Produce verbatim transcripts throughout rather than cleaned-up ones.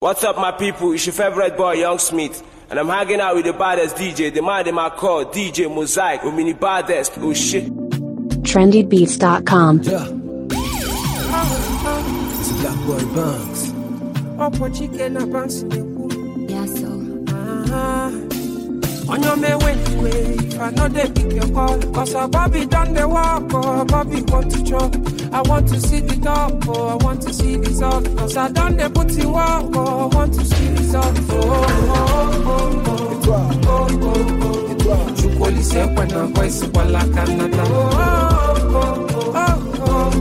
What's up, my people? It's your favorite boy, Young Smith, and I'm hanging out with the baddest D J, the man in my call, D J Mosaic, with mini baddest. Oh shit. trendy beats dot com. Yeah. This is Black Boy Banks. Up what chicken a bounce in the pool. Yeah, so. Uh-huh. On your may way, if I know they pick your call, cause a Bobby done the walk, or Bobby want to chop. I want to see the top, oh, I want to see this all. Cause I done the putty walk, oh, I want to see this all. Oh, oh, oh, oh, oh, oh, oh, oh. You call it say when I'm voice for la Canada. Oh, oh, oh, oh, oh,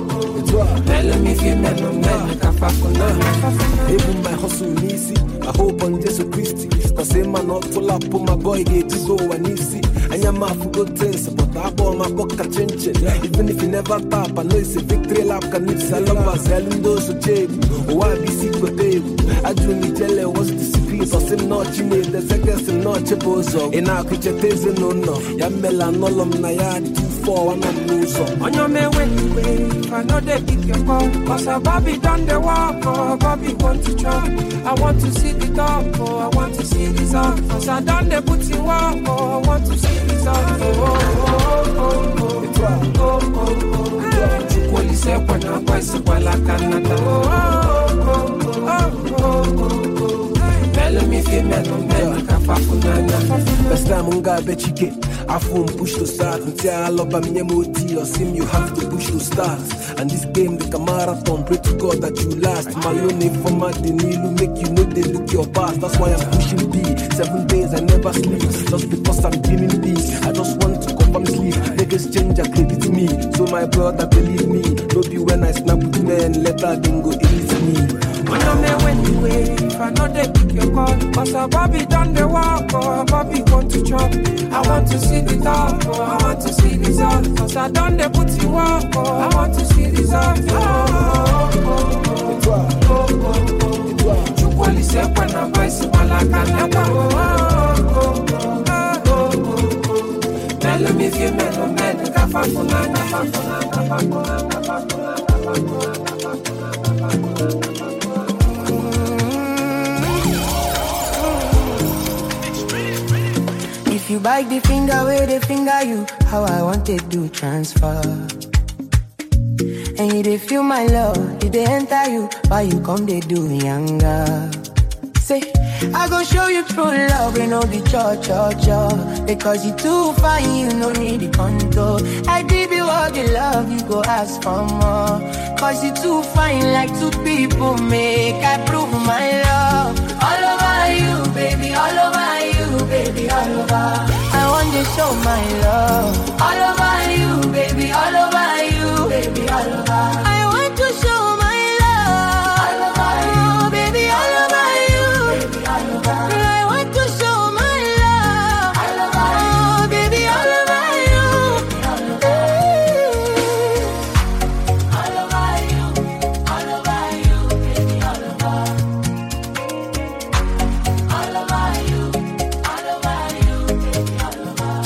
oh. Let me feel me, no man, Kafakuna. Even my hustle easy. I hope on Jesus Christ. Cause him man not full up on my boy get to go and easy. And your mouth for good things, but I bought my book a chinch. Even if you never tap, I know it's a victory lap. Can if Salama selling those who jail. Oh, I be secret baby. I do me tell you what's the secret. Cause him not you need the seconds and not your boss. In our kitchen, there's no no. Yamela no lum nayad two four one on lose. On your may way, if I know they pick your call. Cause a Bobby done the walk, oh, Bobby want to chop. I want to see the top, oh, I want to see this all. Cause I done the putty walk, oh, I want to see this all. Oh, oh, oh, oh, oh, oh, oh, oh. You call it say when I'm voice for la Canada. Oh, oh, oh, oh, oh, oh. Tell me if you met no man, Kafakuna. Best time on God bet you get. I phone push to start until I love me M O T or sim you have to push to start. And this game like a marathon, pray to God that you last. Malone for my Denilu make you know they look your past. That's why I'm pushing B. Seven days I never sleep, just because I'm dreaming B. I just want to confirm sleep. Niggas change a credit me, so my brother believe me. Don't be when I snap with men, let that thing go easy me. When I'm there when you wait, if I know they pick your call. Cause a Bobby done the walk, or a Bobby want to chop. I want to see the top, oh, I want to see this all. Cause I done the putty walk, oh, I want to see this all. Oh, oh, oh, oh, oh, oh, oh. You call it say when I'm voice for la Canada. Oh, oh, oh, oh, oh, oh. Tell me if you met no man, Kafakuna, Kafakuna, Kafakuna, Kafakuna, Kafakuna. If you bite the finger where they finger you, how I want it do transfer. And you they feel my love, you they enter you, why you come they do younger. Say, I gon' show you true love, we know the cho cho cho. Because you too fine, you no need the control. I give you all the love, you go ask for more. Cause you too fine, like two people make. I prove my love all over you, baby, all over you, baby, all over. I want to show my love all over you, baby, all over you, baby, all over. I want to show my love all over you, baby, all over you, baby, all over. I want to show my love all over you, baby, all over you, all over. All over you, all over you, baby, all over. All over you, all over you, baby, all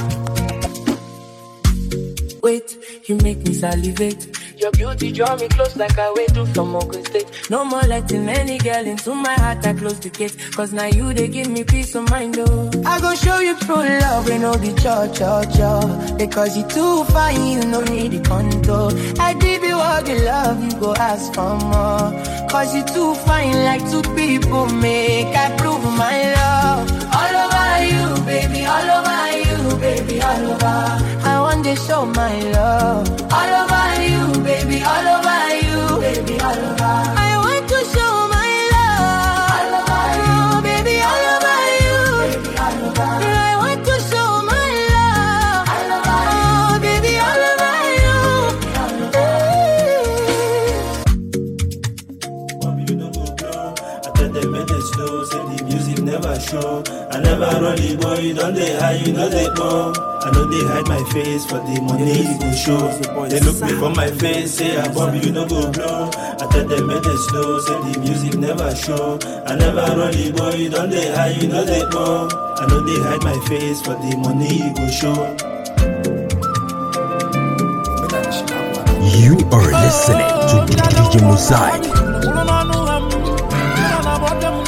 over. Wait, you make me salivate. Your beauty draw me close like I wait through from Ogun State. No more letting any girl into my heart, I close the gate. Cause now you, they give me peace of mind, oh. I gon' show you true love, we know the cho cho cho. Because you too fine, you no need the control. I give you all the love, you go ask for more. Cause you too fine, like two people make. I prove my love all over you, baby, all over you, baby, all over. I want to show my love all over you, baby, all over you, baby, all over. I want to show my love all over you, baby, all over you, baby, all over. I want to show my love all over you, baby, all over you, all over. Bobby, you don't go blow. I tell them make it slow, say the music never show. I never run the boy, you don't they hide, you know they go. I know they hide my face for the money you go show. They look me from my face, say ah Bobby you no go blow. I tell them make it slow, say the music never show. I never run the boy, you don't they hide, you know they go. I know they hide my face for the money you go show. You are listening to D J Mosaic.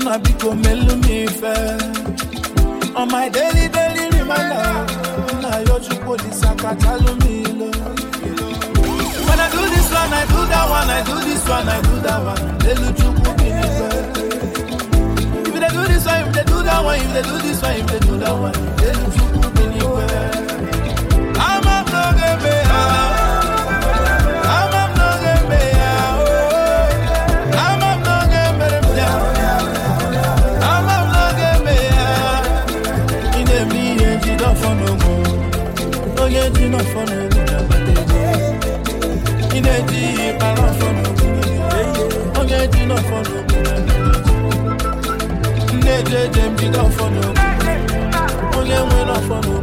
na biko melu mi fe. On my daily, daily reminder, na yo chupo di sakatalu mi lo. When I do this one, I do that one, I do this one, I do that one. Delu chupo mi ni fe. If they do this one, if they do that one, if they do this one, if they do that one, delu chupo mi ni fe. I'm up no game, I'm up no game, I'm up no game, I'm up no game. In the me, you don't for no more. No, you do not for no more. In the deep, I don't for no more. No, you do not for no more. In the deep, you don't for no more. No, you do not for no more.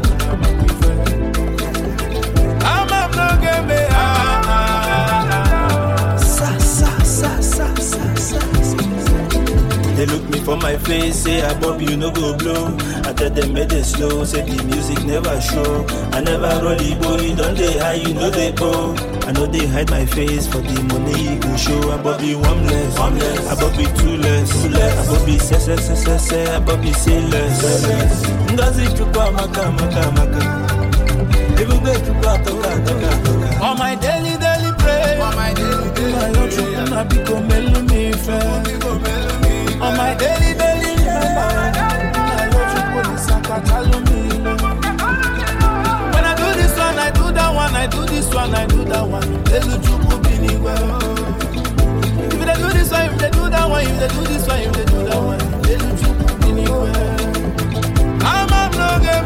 They look me for my face, say I Bob you no go blow. I tell them make it slow, say the music never show. I never rolly boy, don't they hide, you know they bow. I know they hide my face for the money you go show. I Bob you one less, one less. I Bob you two less, two less. I Bob you say say say say say, I Bob you say less, say less. Ngazi chukwa maka maka maka. Every day chukwa toka toka toka. On my daily daily prayer, on my daily daily prayer, I become melu mi fe. On my daily, daily remember, I love you for the sakatalu me. When I do this one, I do that one, I do this one, I do that one. They do chupu bini well. If they do this one, if they do that one, if they do this one, if they do that one, they do chupu bini well. I'm up no game,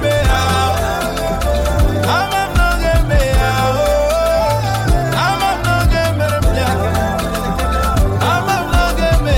I'm up no game, I'm up no game, I'm up no game.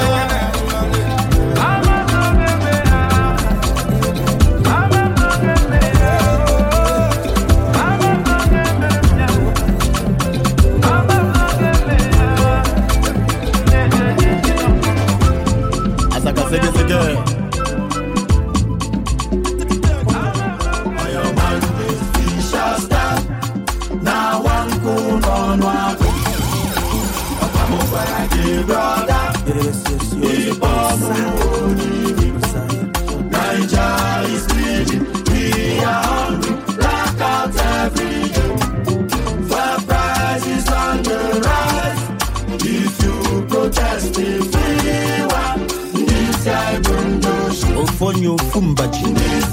Ofonyo fumbaji,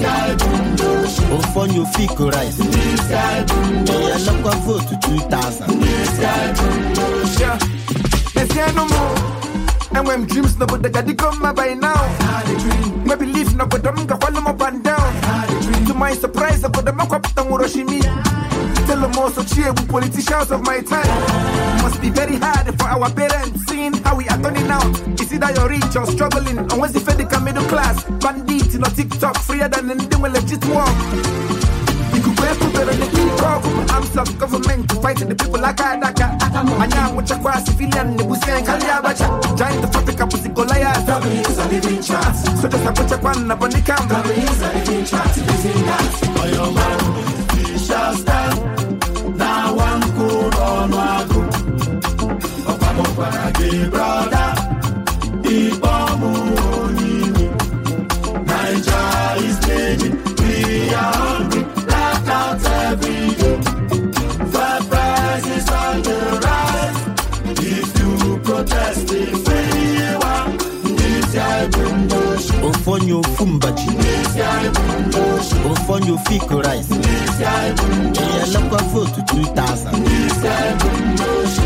Ofonyo fiko rice. Yeah, look at vote to two thousand. Yeah, let's get no more. And when dreams no but they got to come by now. Maybe leave no but them go follow up and down. To my surprise, I put them up to Muroshimi. Tell them also cheer with politicians of my time. Must be very hard for our parents, seeing how we are turning out. Is it that you're rich or struggling? And when's the fed middle class? Bandits, you know, TikTok, freer than anything with legit work. You could wear put better than King Kong. I'm self-government to fight the people like Adaka. And now I'm with a civilian, the Busian Kaliabacha. Giant of Africa, Pusikolaya. W is a living chart. So just a put a pan up on the camp. W is a living chart. For your man, we shall stand. Now one cool on one group. Papa Mopara, brother. Ibomu Onini. Niger is raging. We are hungry. Black out every day. Fat prices on the rise. If you protest the free one, this guy bundoshi. Ofonyo fumbaji, this guy bundoshi. Ofonyo fiko rice. This guy bundoshi. Yeah, look at vote to two thousand. This guy bundoshi.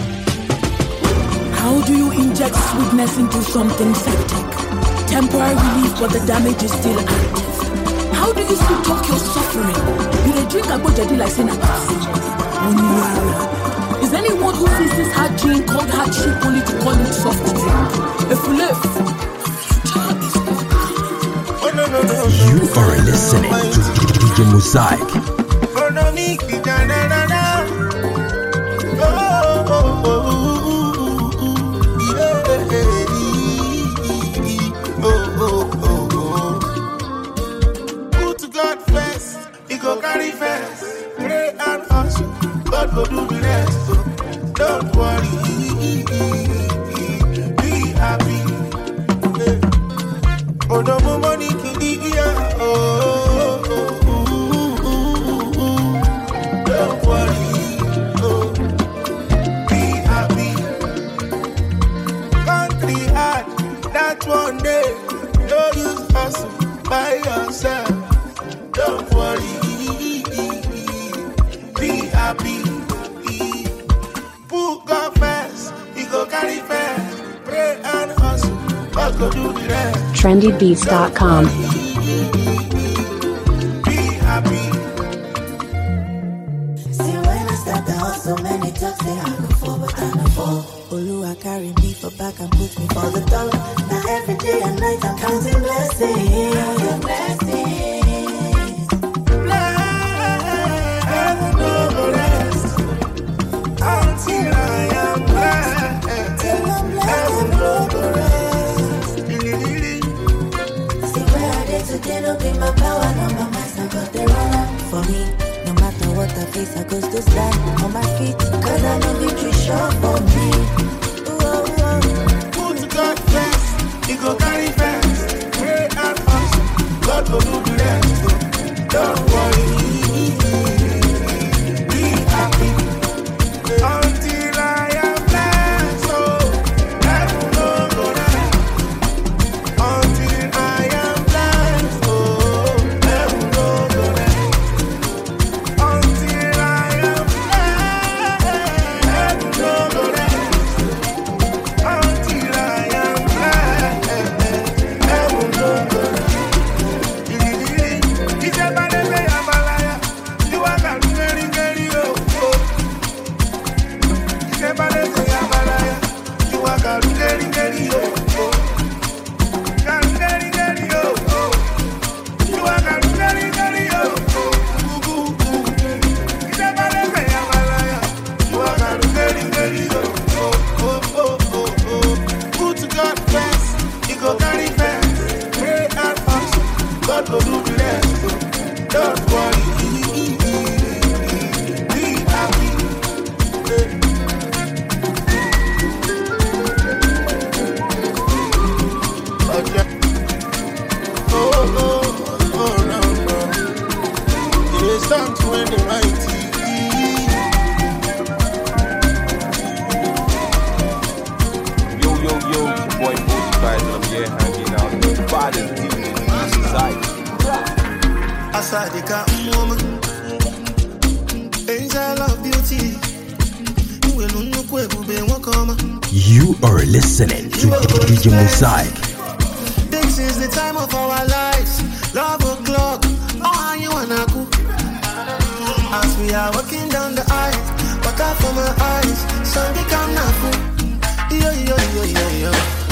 How do you inject sweetness into something septic? Temporary relief, but the damage is still active. How do you still talk your suffering? You dey drink a bottle like saying a Is anyone who sees this hard drink called hardship only to call it soft drink? If you live, you are listening to D J Mosaic. Go carry first, pray and hustle. God will do the rest. Don't worry, be happy. happy. Put God first, he go carry first. Pray and hustle, God go do the rest. trendy beats dot com. Be happy. See when I start the hustle, many talks say I go forward and I fall. Oluwa carry me for back and put me for the top. Now every day and night I'm counting blessings. Counting blessings. Heaven no go rest until I am blessed. Till I'm blessed, heaven no go rest. See where I did today, no be my power, no my master, but they run up for me. No matter what I face, I go to stand on my feet. Cause I know victory sure for me. Whoa, whoa. Put God first, he go carry first. Pray and hustle, God go do the rest. Don't worry. Be happy until I am blessed. Oh, heaven no go rest until I am blessed. Oh, heaven no go rest until I am blessed. Heaven no go rest until I am blessed. Heaven no go rest. It's a bad day, I'm a liar. You are not very, very low. It's a bad day, I'm a liar. You are not very, very low. Not very, very low. You are not very, very low. It's a bad day, I'm a liar. You are not very, very low. Oh, oh, oh, oh. Put God first, he go carry first. Pray and hustle, God will do the rest. Don't worry, be happy. Okay. Oh, oh, oh, no, no. It is time to end the right. Yo, yo, yo, it's your boy forty-five, and I'm here hanging out with the baddest D J Musaik. Asadika woman, angel of beauty. You are listening to D J Musaik. This is the time of our lives. Love o'clock. Oh, how you wanna go? As we are walking down the aisle, walk out from my eyes. Sun become nafu. Yo yo yo yo yo.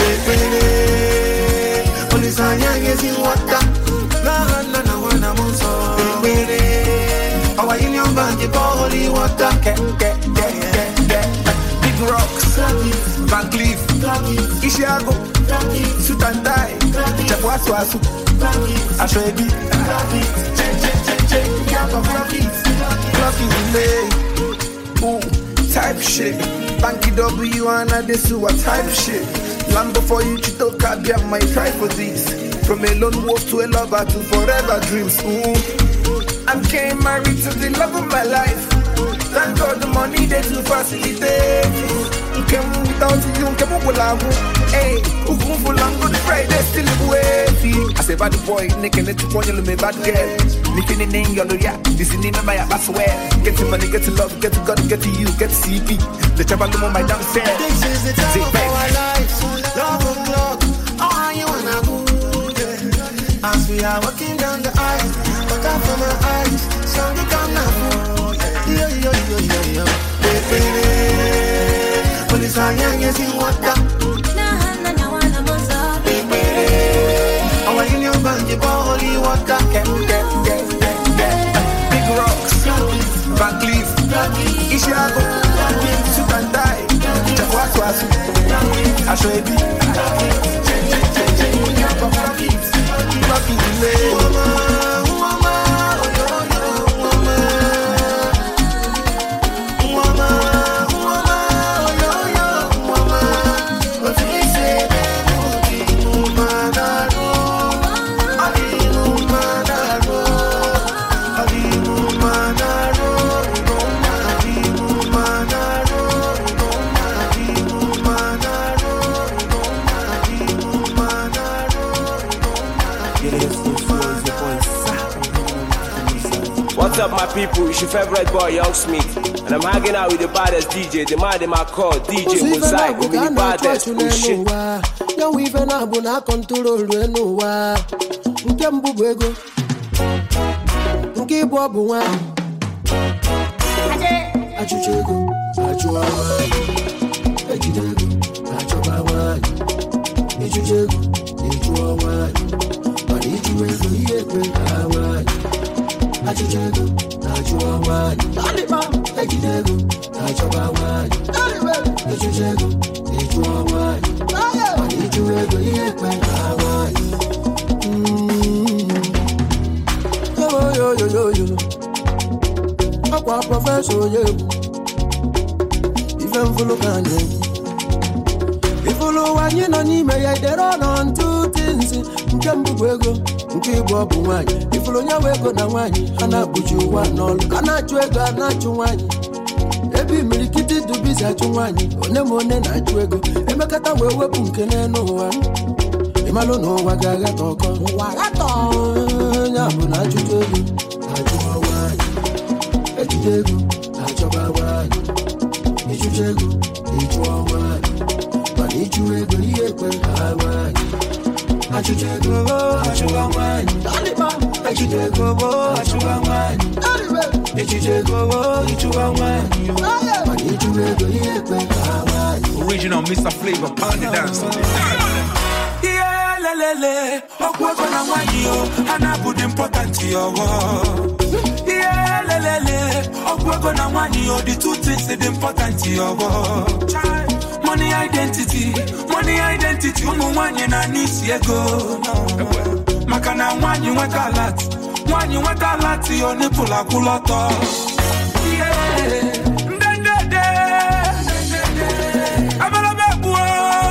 Baby, only sanya is in water. Na na na wana monso. Baby, our union band the holy water. Get get get get get. Big rocks, Van Cleef, Ishiago, suit and tie, Chapwasu Asu, Ashwebi, check check check check, cap of rockies, rockies delay. Ooh, type shit. Banky W and Adesu a type shit. Lambo for you, Chito Kabia, my try for this. From a lone wolf to a lover to forever dreams. Ooh, I'm getting married to the love of my life. Thank God the money they to facilitate. You can move without you, you can move without you. Hey, who come for long good Friday still live wavy. I say bad boy, Nick and it's one you me bad girl. Nick in the name yellow, yeah. This is the name of my ass swear. Get to money, get to love, get to God, get to you, get to C P. The chapel on my downstairs. This is the time of our lives. Love o'clock. Oh, how you wanna go? Yeah. As we are walking down the aisle, walk out from my eyes. Sun become now. Yo yo yo yo yo, baby, only sanya is in water. Na na na wana monso. Baby, our union band the holy water. Get get get get get. Big rocks, Van Cleef, Ishiago, suit and tie, Chapwasu Asu, Ashwebi, check check check check, cap of rockies, rockies delay. What's up, my people? It's your favorite boy, Young Smith, and I'm hanging out with the baddest D J, the man in my call, D J Mosaic, with the baddest. Oh shit. Young Weaver na bu na control no wa. Nke mbubu ego. Nke bo bu wa. Aje. Achuchego. Achuwa wa. Ejidego. Achoba wa. Ejidego. Ejuwa wa. Mani juwego yekwe wa. Achuchego. Achuwa wa. Aliba. Ejidego. Achoba wa. Ejidego. Ejuwa wa. Mani juwego yekwe wa. Yo yo yo yo yo. Akwa professor ye. Even follow kan ye. If follow wanyi no ni me ye dey run on two things. Nke mbubu ego, nke ibu obu nwanyi. If follow nya wego na nwanyi, ana buju wa no. Ana chu ego ana chu nwanyi. Ebi milikiti du bizi achu nwanyi. One mo ne na chu ego. Emekata we wepu nke ne no wa. Imalo no wa gaga toko. Wa gato. Nya bu na chu ego. Achu nwanyi. Ejidego, achoba nwanyi. Ijujego, ijuwa nwanyi. Mani juwego yekwe nwanyi. Achujego, achuwa nwanyi. Ejidego, achuwa nwanyi. Ejidego, ijuwa nwanyi. Mani juwego yekwe nwanyi. Original Mister Flavor, pound the dance. Yeah, lelele, okwego na nwanyi yo, anabu the important yo. Yeah, lelele, okwego na nwanyi yo, the two things is important yo. Money identity, money identity, umu nwanyi na nisi ego. Maka na nwanyi weka lati, nwanyi weka lati yo ni pula kuloto. Yeah, ndendede, abalabebuo,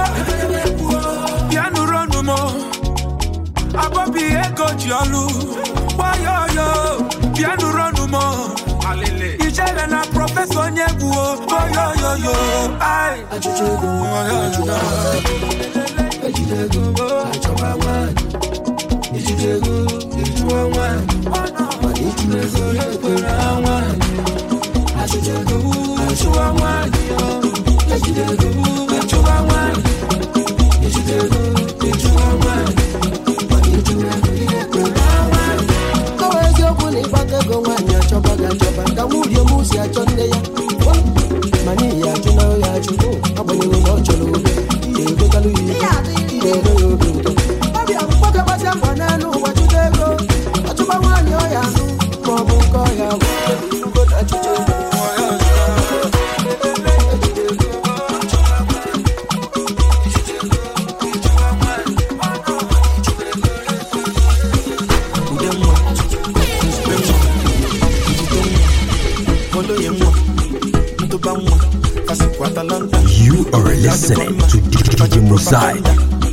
pianu ronumo, abobi ego jiolu, wayoyo, pianu ronumo, alele, ijele na professor nyebuo, wayoyoyo, ay, Achujego, achuwa Ejidego, achoba nwanyi. Ejidego, ijuwa nwanyi. Mani juwego yekwe nwanyi. Achujego, achuwa nwanyi. Ejidego, achoba nwanyi. Ejidego, ijuwa nwanyi. Mani juwego yekwe nwanyi. Kawezi okwu ni batego nwanyi achoba ga achoba. Kawuri omusi achonde ya. Mani ya chuna ya chuko. Abonye no cholo. Iye bekalu iye. Iye no yo binto. Babi abuka basi amwana no wachudego. Achuba nwanyi oya no. Mobu ko ya wo. Ko na chuchego. You are listening to D J Mosaic.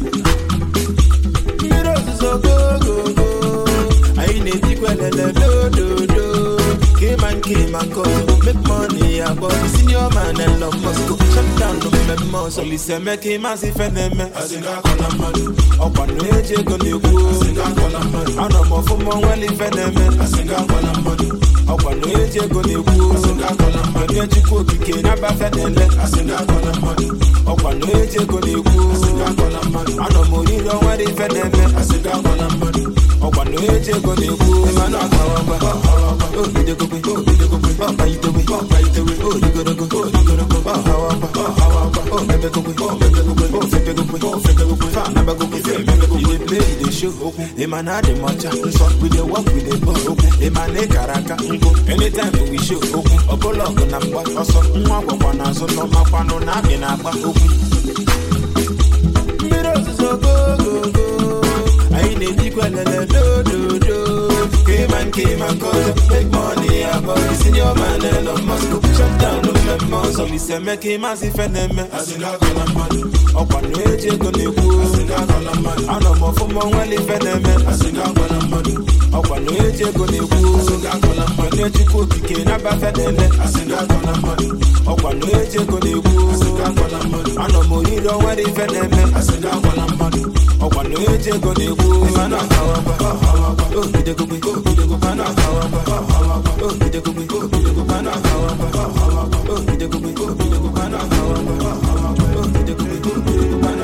Make money, I got senior man and love must go. Shut down the members. So listen, make him as if and them. I think I call a man. Up on the edge, you're gonna go. I think I call a man. I know more for more well if and them. I think I call a man. Up on the edge, you're gonna go. I think I call a man. Get you cook, you can't have a fat and let. I think I call a man. Up on the edge, you're gonna go. I think I call a man. I know more you don't want if and them. I think I call a man. Up on the edge, you're gonna go. Man, I'm oh, you go, oh, you go, oh, by the way, oh, by the way, oh, you gotta go, oh, you gotta go, oh, how up, oh, how up, oh, never go, oh, never go, oh, never go, oh, never go, never go, never go, you play the show, the man had the matcha, so we the walk with the ball, the man the karaka, anytime we show, oh, pull up on number, or some one one, so no, my one on up in our back, mirrors so go, go, go, I need equal, do, do, do. Came and came and cause make money, I bought this in your man and I must go shut down the members. So listen, make him as if and them. I think I call a man. Up on the edge, you're gonna go. I think I call a man. I know more for more well if and them. I think I call a man. Up on the edge, you're gonna go. I think I call a man. Get you cook, you can't have a fat and then. I think I call a man. Up on the edge, you're gonna go. I think I call a man. I know more you don't want if and them. I think I call a man. ọkwa na eje ego na-egbu mana oh bidego bidego bidego mana oh bidego bidego bidego mana oh bidego bidego bidego mana oh bidego bidego bidego mana.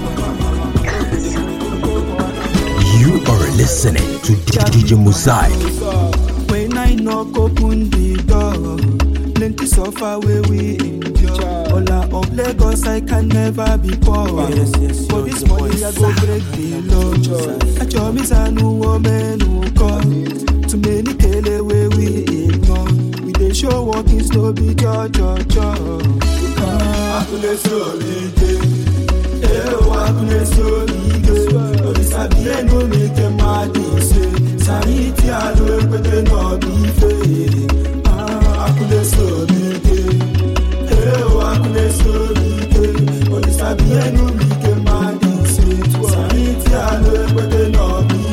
You are listening to D J Mosaic. When I knock open the door, plenty suffer where we endure. Ola of Lagos, I can never be poor. Yes, yes, for this money, I go break the law. I show me a new woman who come. Too many tell where we ignore. We dey show what is no be jo jo jo. I couldn't show me again. Eh, I couldn't show me again. But it's a bien no make a mad say. Sanity I do it, but they not be fair. Ah, I couldn't show me again. Eh, I couldn't show me again. But it's a bien no make a mad say. Sanity I do it, but they not be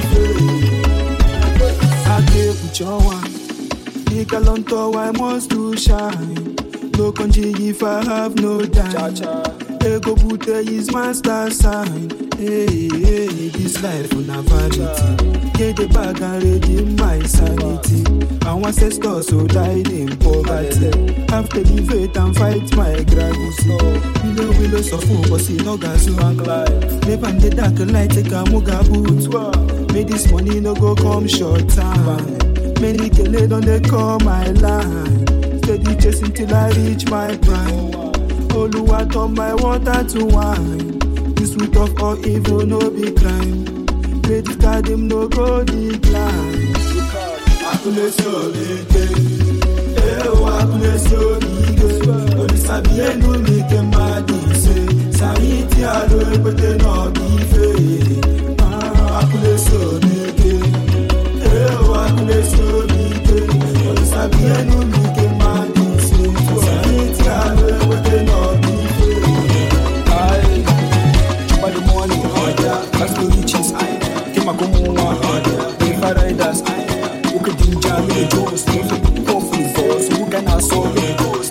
fair. I gave you your one. Big alonto, I must to shine. No country if I have no dime. Ego Bute is master sign. Hey, hey, this life on a vanity. Get the bag and redeem my sanity. Our ancestors who died in poverty have to live it and fight my gravity. Willow, willow, so full, but see no gas to climb. Never in the dark light, take a muga boot. May this money no go come short time. Many killed on they call my line. Steady chasing till I reach my prime. Oluwa turn my water to wine. This root of all evil no be crime. Credit card him no go decline. I couldn't show me again. Eh, I couldn't show me again. But this a bien no make a mad say. Sanity I do it, but they not be fair. Ah, I couldn't show me again. Eh, I couldn't show me again. But this a bien no make a mad say. Sanity I do it, but they not be fair. Aye, by the morning, that's the riches. Aye, came a come on. If I ride us, aye, who could danger me? Jones, if you go for the goals, who can I solve the goals?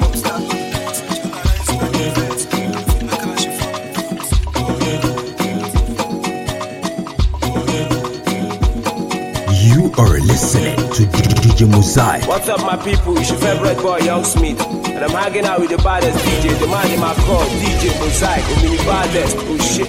You are listening to D J Mosaic. What's up, my people? It's your favorite boy, Young Smith. And I'm hanging out with the baddest D J, the man in my car, D J Mosaic. I mean, the baddest. Oh, shit.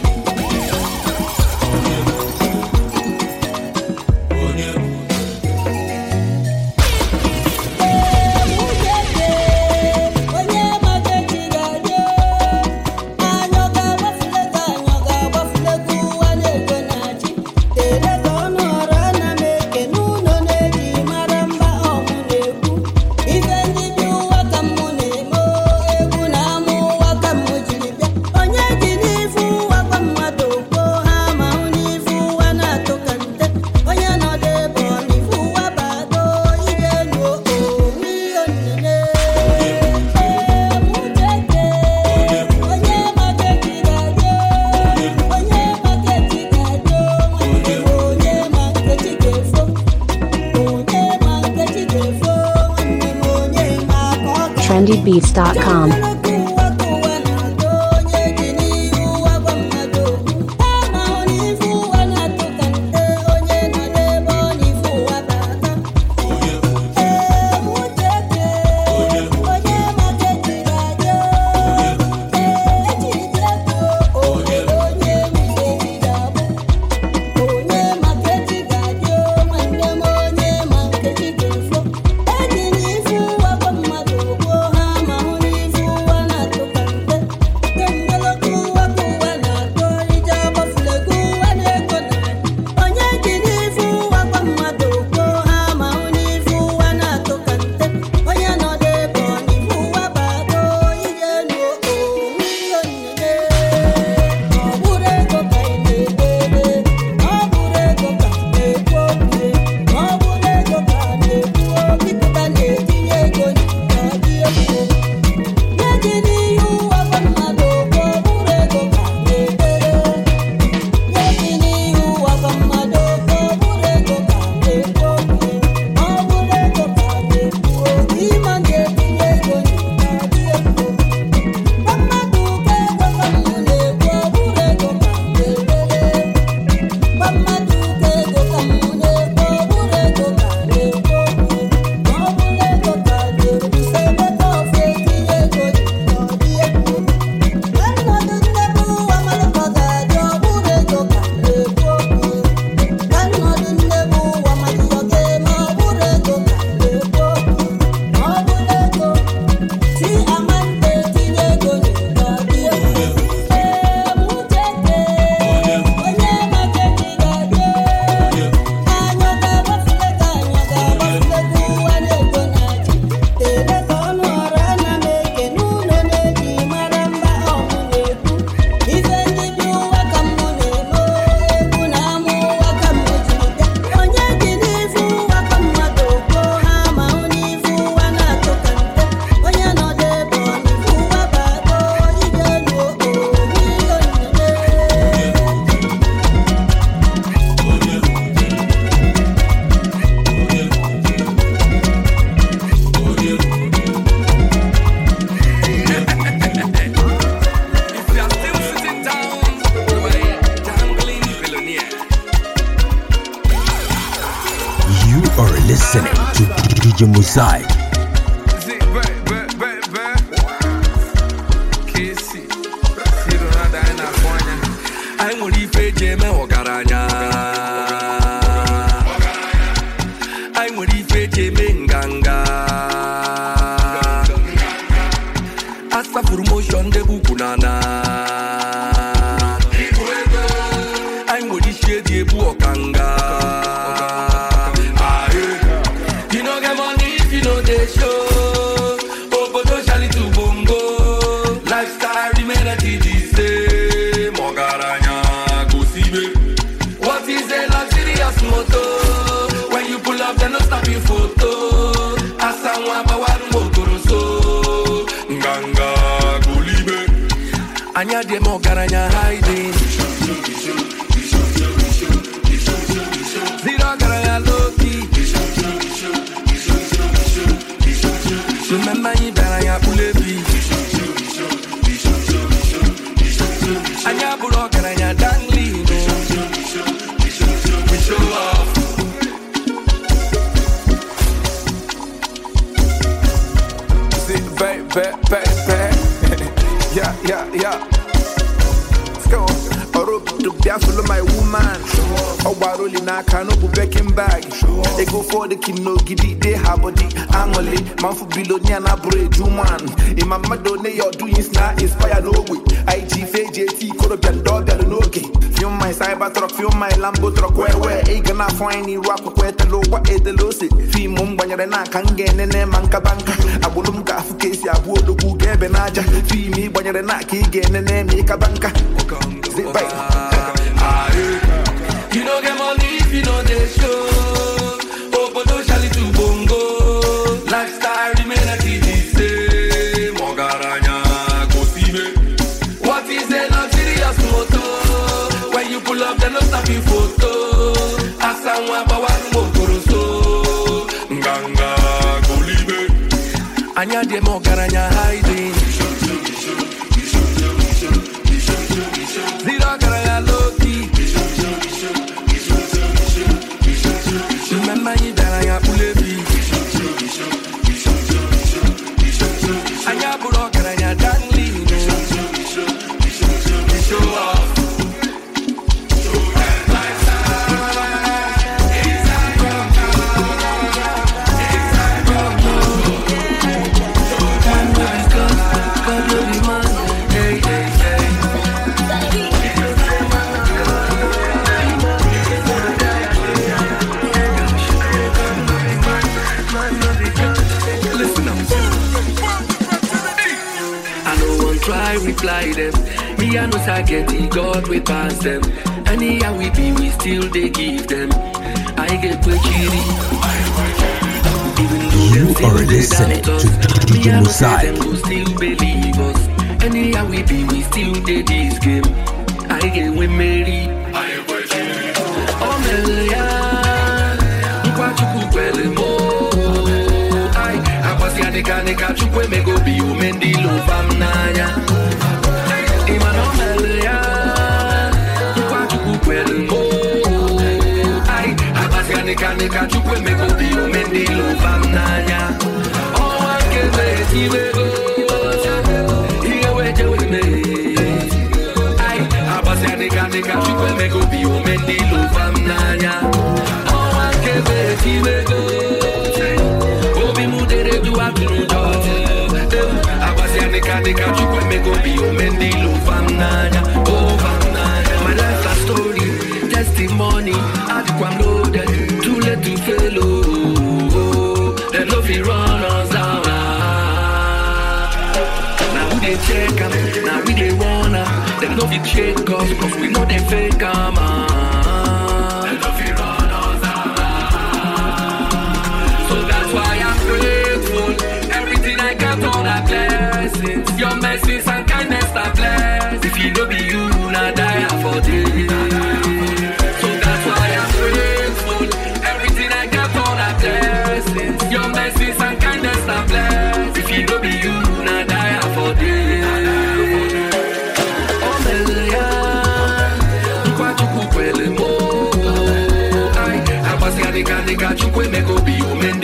trendy beats dot com. Ejinifu wa kwa mmadụ listening to D J Mosaic. I'm going to pay Jim Ogaranya. I'm going to pay Jim Ganga. Asa promotion de Bukunana. I'm going to share the Buokanga. You know, get money if you know the show. Oh, but don't shall it to Bongo. Lifestyle remain at the same. Ogaranya. What is a luxurious motor? When you pull up, then no stop your photo. Asanwa bawaru mokoroso. Nganga gulibe. Anya demo garanya hiding. Zero garanya loki. Remember you garanya pulebi. Anya bulo garanya dangli. Show off. See, back, back, back, back. Yeah, yeah, yeah. Let's go. To be full of my woman. Oh, Baroli na cano go back in bag. They go for the king no giddy, they have body. Angole, man for below near na bread, man. In my madone, you're doing snap, inspire no way. I G F J T, Korobian dog, I don't know. Film my cyber truck, film my Lambo truck, where where a gonna find any rock, where the low, what is the low sit. Film mum when you're not can get in a manka banka. I will look at Casey, I would do Gabenaja. Film me when you're not getting a name, make a banka. Zip by. You know get money if you know the show. Oh, but don't shall it to Bongo. Lifestyle remain at the same. Ogaranya go see me. What is a luxurious motor? When you pull up, then no stop your photo. Asanwa bawaru mokoroso. Nganga go libe. Anya demo garanya hiding. Zero garanya loki. Remember you that I am pulebi. Anya bulo garanya dangli. Show off. Try reply them. Me I know I get it, God we pass them. Anyhow we be, we still they give them. I get quechiri. You are listening to D J Mosaic. Them still believe us. Anyhow we be, we still they this game. I get we marry. Oh Melia, Nkwachuku kwele mo. I akwasi aneka neka chukwe me go be umendi lo famnanya. Imano Melia, Nkwachuku kwele mo. I akwasi aneka neka chukwe me go be umendi lo famnanya. Oh akeze tiwe go. Iye weje we me. I akwasi aneka neka chukwe me go be umendi lo famnanya. Oh akeze tiwe go. Obi mudere du akunu jote. Abasi anika nika chukwe me go be umendi lo famnanya. Oh famnanya. My life a story, testimony. Adikwam loaded, too late to fail. Oh, them no fi run us down. Now we dey check 'em, now we dey wanna. Them no fi check us, 'cause we know they fake 'em. Them no fi run us down. So that's why I'm grateful. Everything I got on a blessings. Your mercies and kindness are blessed. If you don't be you, na die for this. So that's why I'm grateful. Everything I got on a blessings. Your mercies and kindness are blessed. If you don't be you, na die for this. Oh Melia, Nkwachuku kwele mo. I abasi anika nika chukwe me go be umen.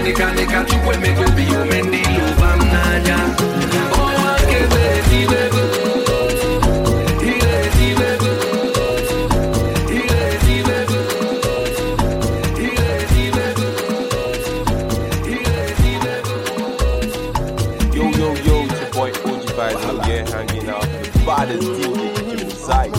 nika nika chukwe mego bi umendi luvam nanya. Oh, kebe divego, ile divego, ile divego, ile divego, ile divego. Yo yo yo, it's your boy O G Vibes. I'm here hanging out with the baddest D J, D J Mosaic.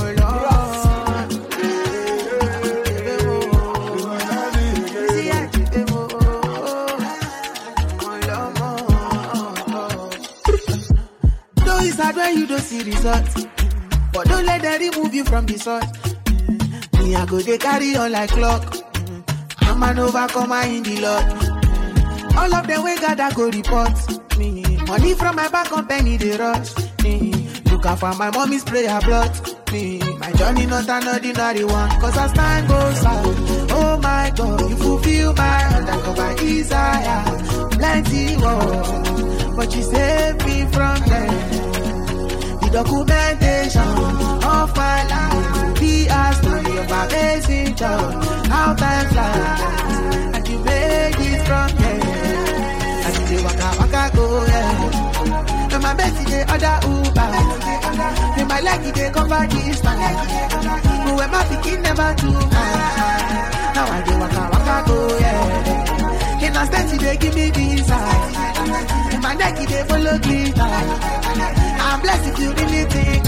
It's hard when you don't see results, but don't let them remove you from the source. Me, I go they carry on like clock. I'm an overcomer in the Lord. All of them we gather go report me. Money from my bank company they rush me. Look out for my mommy's prayer blood me. My journey not an ordinary one, cause as time goes on, oh my God, you fulfill my undercover desire. Plenty war, but you save me from them. Documentation of my life, the story of my amazing job. How time flies, and you make it from here. And you waka waka go yeah. And my bestie they other Uber, they my lucky they cover this man. Who am I thinking never too much? Now I do waka waka go yeah. In a state they give me this side, and my neck they follow glitter. I'm blessed if you really think I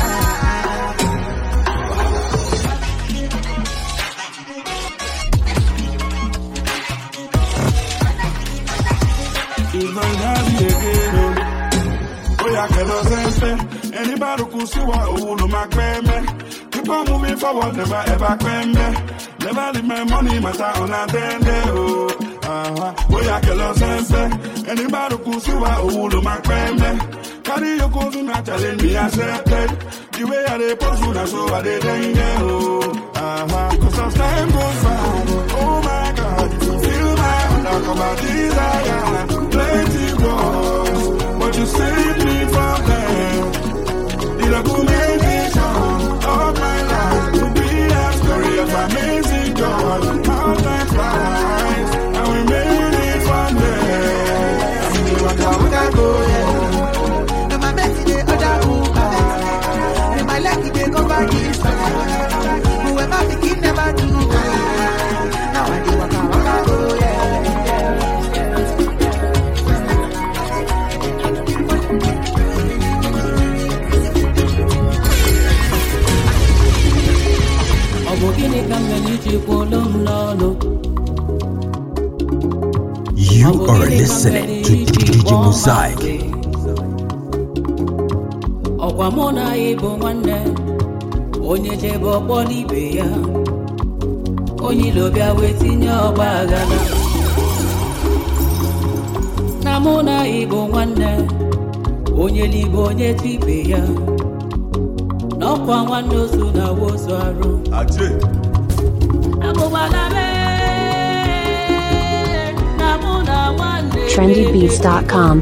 anybody could see what who no my creme. Keep on moving forward, never ever creme. Never leave my money, my time on a day. Oh, uh-huh. Boy, I can love sense. Anybody could see what who no my creme. Carry your clothes and not telling me I said the way I they pursue, that's so I did oh, uh-huh. Because as time goes by, oh my God, you feel my undercover desire. Plenty goes, but you saved me from them. The documentation of my life to be a story of amazing God. How time flies, and we made it from there. I mean, what I go, yeah. My lucky they go back this time. Whoever thinking never do. Now I do what I want to do, yeah. You are listening to D J Mosaic. Okwamona ibo nwanne onye jebe ọkpọ n'ibe ya onye lobia wetinye ọgba agada na mona ibo nwanne onye libo onye tibe ya n'ọkwa nwanne osu na wozu arụ aje abụgbala me na mona nwanne trendy beats dot com.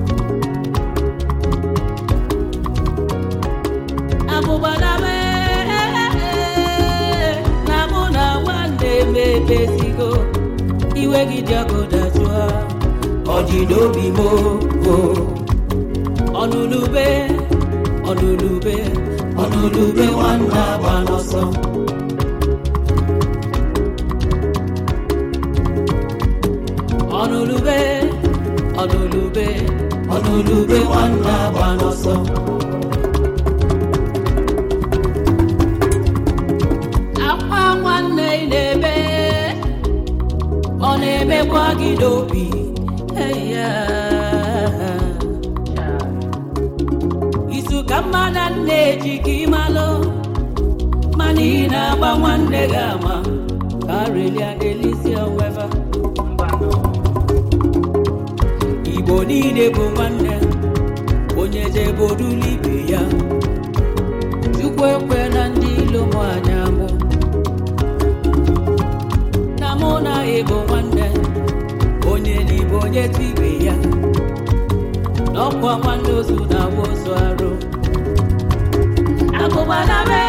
Iwe gidiago dajua Ojidobi mo Onulube Onulube Onulube wanda banoso Onulube Onulube Onulube wanda banoso Apa wanne nebe Onebe kwa gidobi hey yeah. Isu kamana neji kimalo Manina ba wande gama Karelia delisia weather Ibo ni nebo wande Onye jebo dulibe ya Chukwe kwe nandilo mwanyamu Namona ebo wande Onye libo onye tibe ya Nokwa wande osu na woso aro Akubana me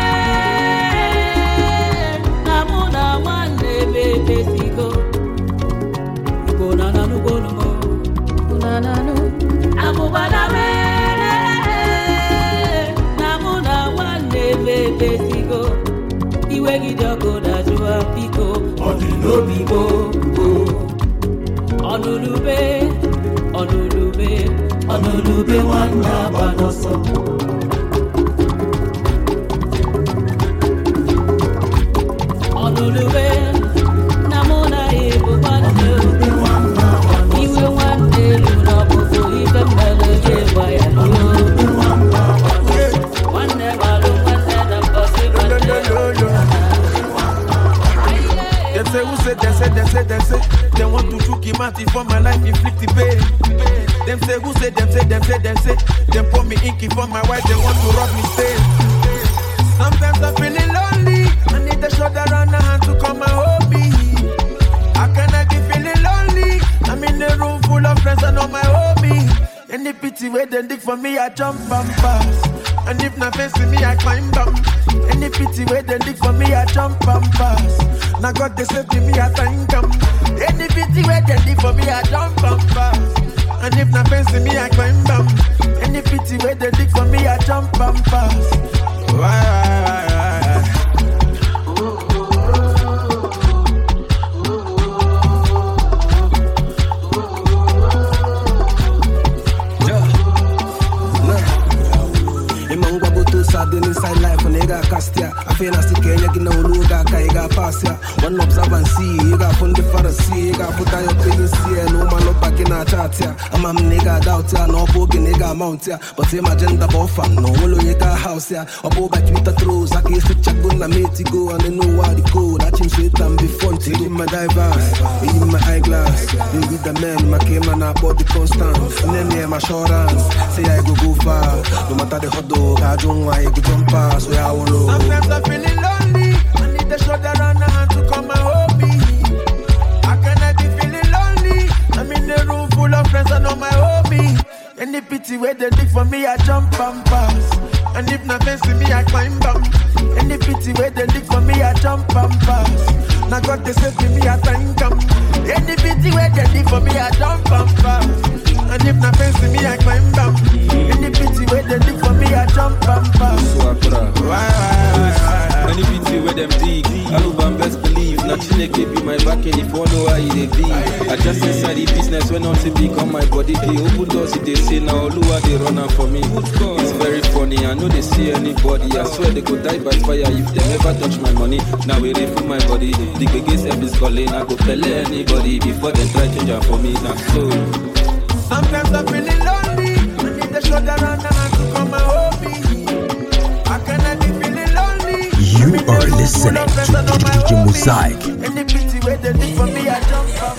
Namona wande bebe sigo Ibo nana nanu gonumo unananu abubana mere namuna wane bebe sigo iwe gidoko da jua piko odilobi bo onulube onulube onulube wanda banoso onulube namuna ebo wanda iwe wande luna bofo ibe mbele jewa ya onulube wande balu wande nambosi wande Them say who say, them say, them say, them say they want to choke him out for my life, inflict the pain. Them say who say, them say, them say, them say them pour me inky for my wife, they want to rob me stain. Sometimes I'm feeling lonely, I need a shoulder and a hand to come and hold me. How can I be feeling lonely? I'm in a room full of friends and all my homies. Any pity where they dig for me, I jump and pass. And if not facing me, I climb up. Any pity where they dig for me, I jump and pass. Now God they save me, I thank them. Any pity where they dig for me, I jump and pass. And if not facing me, I climb up. Any pity where they dig for me, I jump and pass. Why, why, why, why? Sardine inside life when they got cast ya. I feel like sick and you know who got kai got pass ya. One observance see, you got from the Pharisee, you got put on your feelings here, no man up back in a chat ya. I'm a nigga doubt ya, no bogey nigga mount ya. But say my gender buffer, no holo you got house ya. Or go back with the throws, I can't switch a gun, I made it go and they know what the code. I change it and be fun to in my diverse, in my eyeglass. You with the man, my camera and I bought the constant. And then me my assurance, say I go go far. No matter the hot dog, I don't want. Sometimes I'm feeling lonely, I need a shoulder and a hand to come and hold me. How can I be feeling lonely? I'm in a room full of friends and all my homies. Any pity where they dig for me, I jump and pass. And if not fancy me, I climb up. Any pity where they dig for me, I jump and pass. Now God they save me, I thank them. Any pity where they dig for me, I jump and pass. And if not fancy me, I climb up. Any pity where they dig for me, I jump and pass. Any pity where them dig, I hope I'm best believe. Nothing they keep in my back and if you know how they be. I just inside the business when nothing become my body. They open doors if they say now, Lua they run out for me. It's very funny, I know they see anybody. I swear they could die by fire if they never touch my money. Now we live for my body. The biggest help is calling, I go pele anybody before they try to change for me. Now so sometimes I'm feeling lonely, I need a shoulder and a hand to come and hold me. How can I be feeling lonely? You are listening to D J Mosaic. Any pity where they dig for me, I jump from.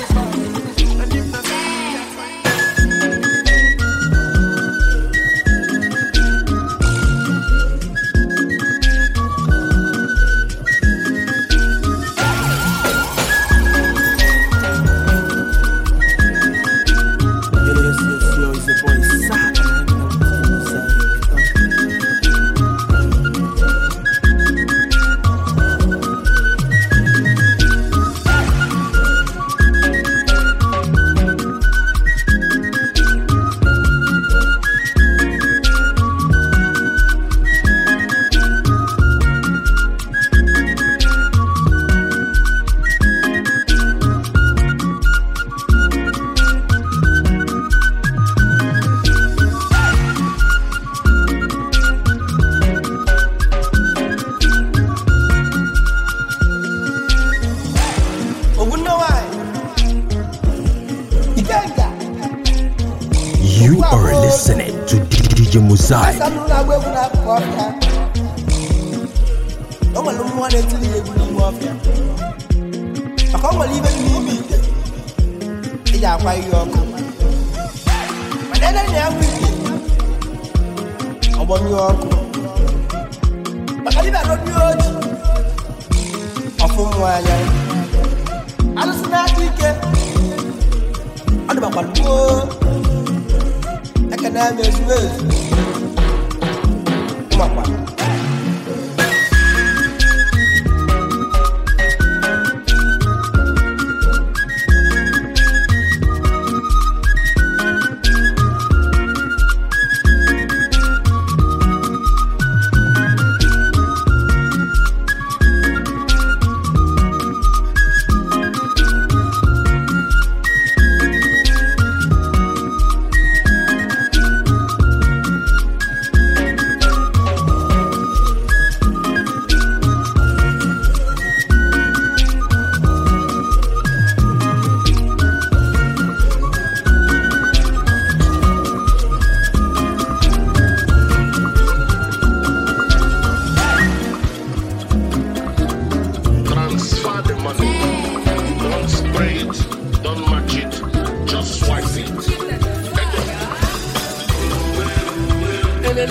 Mosaic.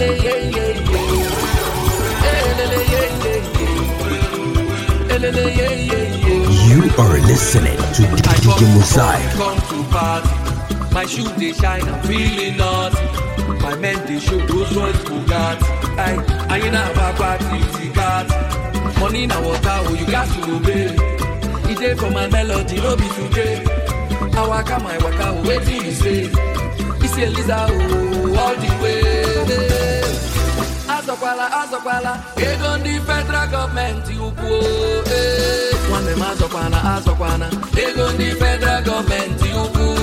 Elele, yeah, yeah, yeah. Elele, yeah, yeah, yeah. Elele, yeah, yeah, yeah. You are listening to D J Mosaic. Come to party. My shoe they shine, I'm feeling naughty. My men they show those ones Bugatti. I, I ain't a party got. Money na water, oh you got to obey. It day for my melody, no be today. I waka my waka, oh wait till you say. It's a Lisa, oh all the way. Azokwala, Azokwala, get on the federal government, you go. One them Azokwala, Azokwala, get on the federal government, you go.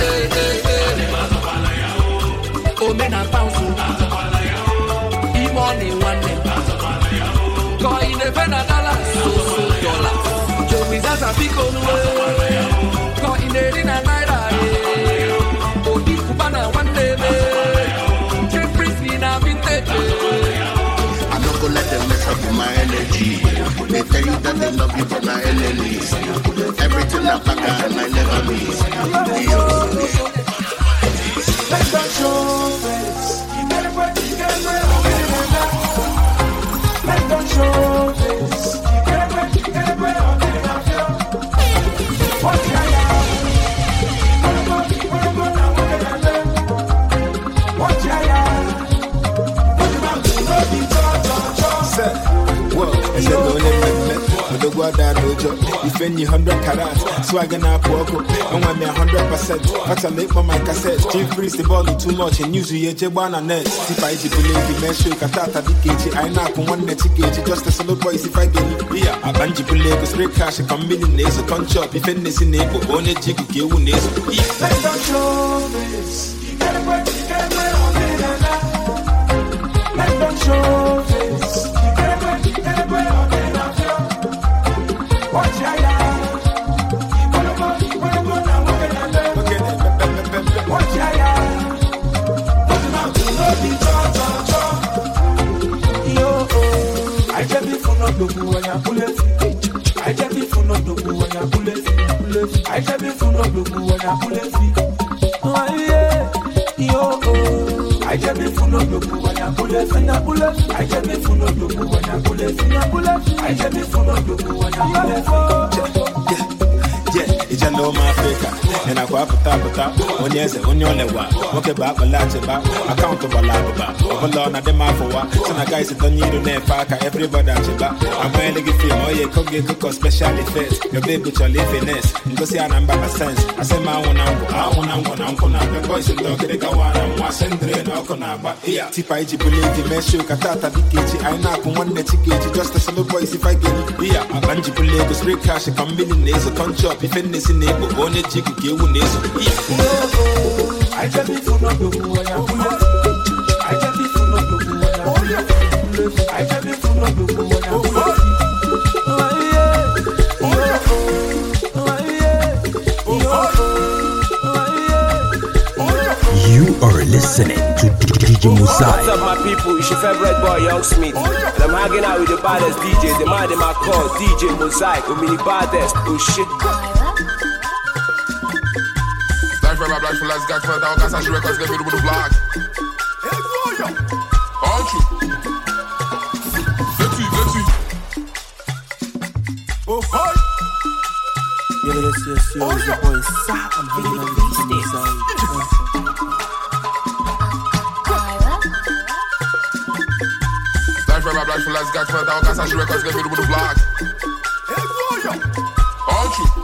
Oh, men are bouncing. E-money, one name. Coin the dollar, so so dollar. Joe is as a big on the way. Coin the in a night. Oh, the Cubana, one day. Jeffrey's in a vintage. I'm not gonna let them mess up with my energy. They tell you that they love you, but not enemies. Everything I back and I never miss. Let them show face. You gotta work, you gotta work, let them show face. You gotta work, you gotta work, watch your eye. Watch your eye. Well, I said, don't let me the guada dojo, if any hundred carats, swagger na poco, and when me a hundred percent, what's a late for my cassette, Jim Freeze the ball too much, and use your Jebana net, if I believe the measure, Katata, the cage, I knock on one net ticket, just a solo boys if I get it, beer, a banji pulle, spray cash, a combination nails, a conch up, if anything in neighbor, only jiggy, you will nails. Let them show this, you gotta work, you gotta work, let them show this, you gotta work, you gotta work. Watch your eye. You gotta go, you gotta go now. Look at that. Watch your eye. What's about to love you, cha cha cha. Yo, oh. I just be fun of the boo when I pull it. I just be fun of the boo when I pull it. I just be fun of the boo when I pull it. Oh yeah. Yo, oh. I just be fun of the boo when I pull it. When I pull it. I just be fun of the boo when I pull it. When I pull it. I just be fun of the boo when I pull it. Yeah, it's a low Africa. And I go up top of top. On yes, on your level. Okay, back a lot about accountable lava. Overlord, not the mafia. So, I guys don't need to net pack everybody at your back. I'm really good film. Oh, yeah, cook get cook special effects. Your baby to live finesse. And go see a number of sense. I say, my one uncle, I want uncle, uncle, the boys and dog, they go on and was and drain or conaba. Yeah, Tipa, you believe the measure, Katata, the kitchen. I knock on one net ticket, just a solo boys if I get it. Yeah, a banji pulle, spray cash, a combination, a conch up. If anything, neighbor, only jiggy, you will nails. I just be full of the boo when I pull it. I just be full of the boo when I pull it. I just be full of the boo when I pull it. You are listening to D J Mosaic. What's up, my people? It's your favorite boy, Young Smith. And I'm hanging out with the baddest D J. The man in my call, D J Mosaic. With me, the baddest. Oh shit. Black black for last guy for that gas and records get me with the block. Aren't you? Let's see, let's see. Oh hi. Yeah, let's see, see, oh, your boy Sa. I'm hanging on with the side. Black black black for last guy for that gas and records get me with the block. Aren't you?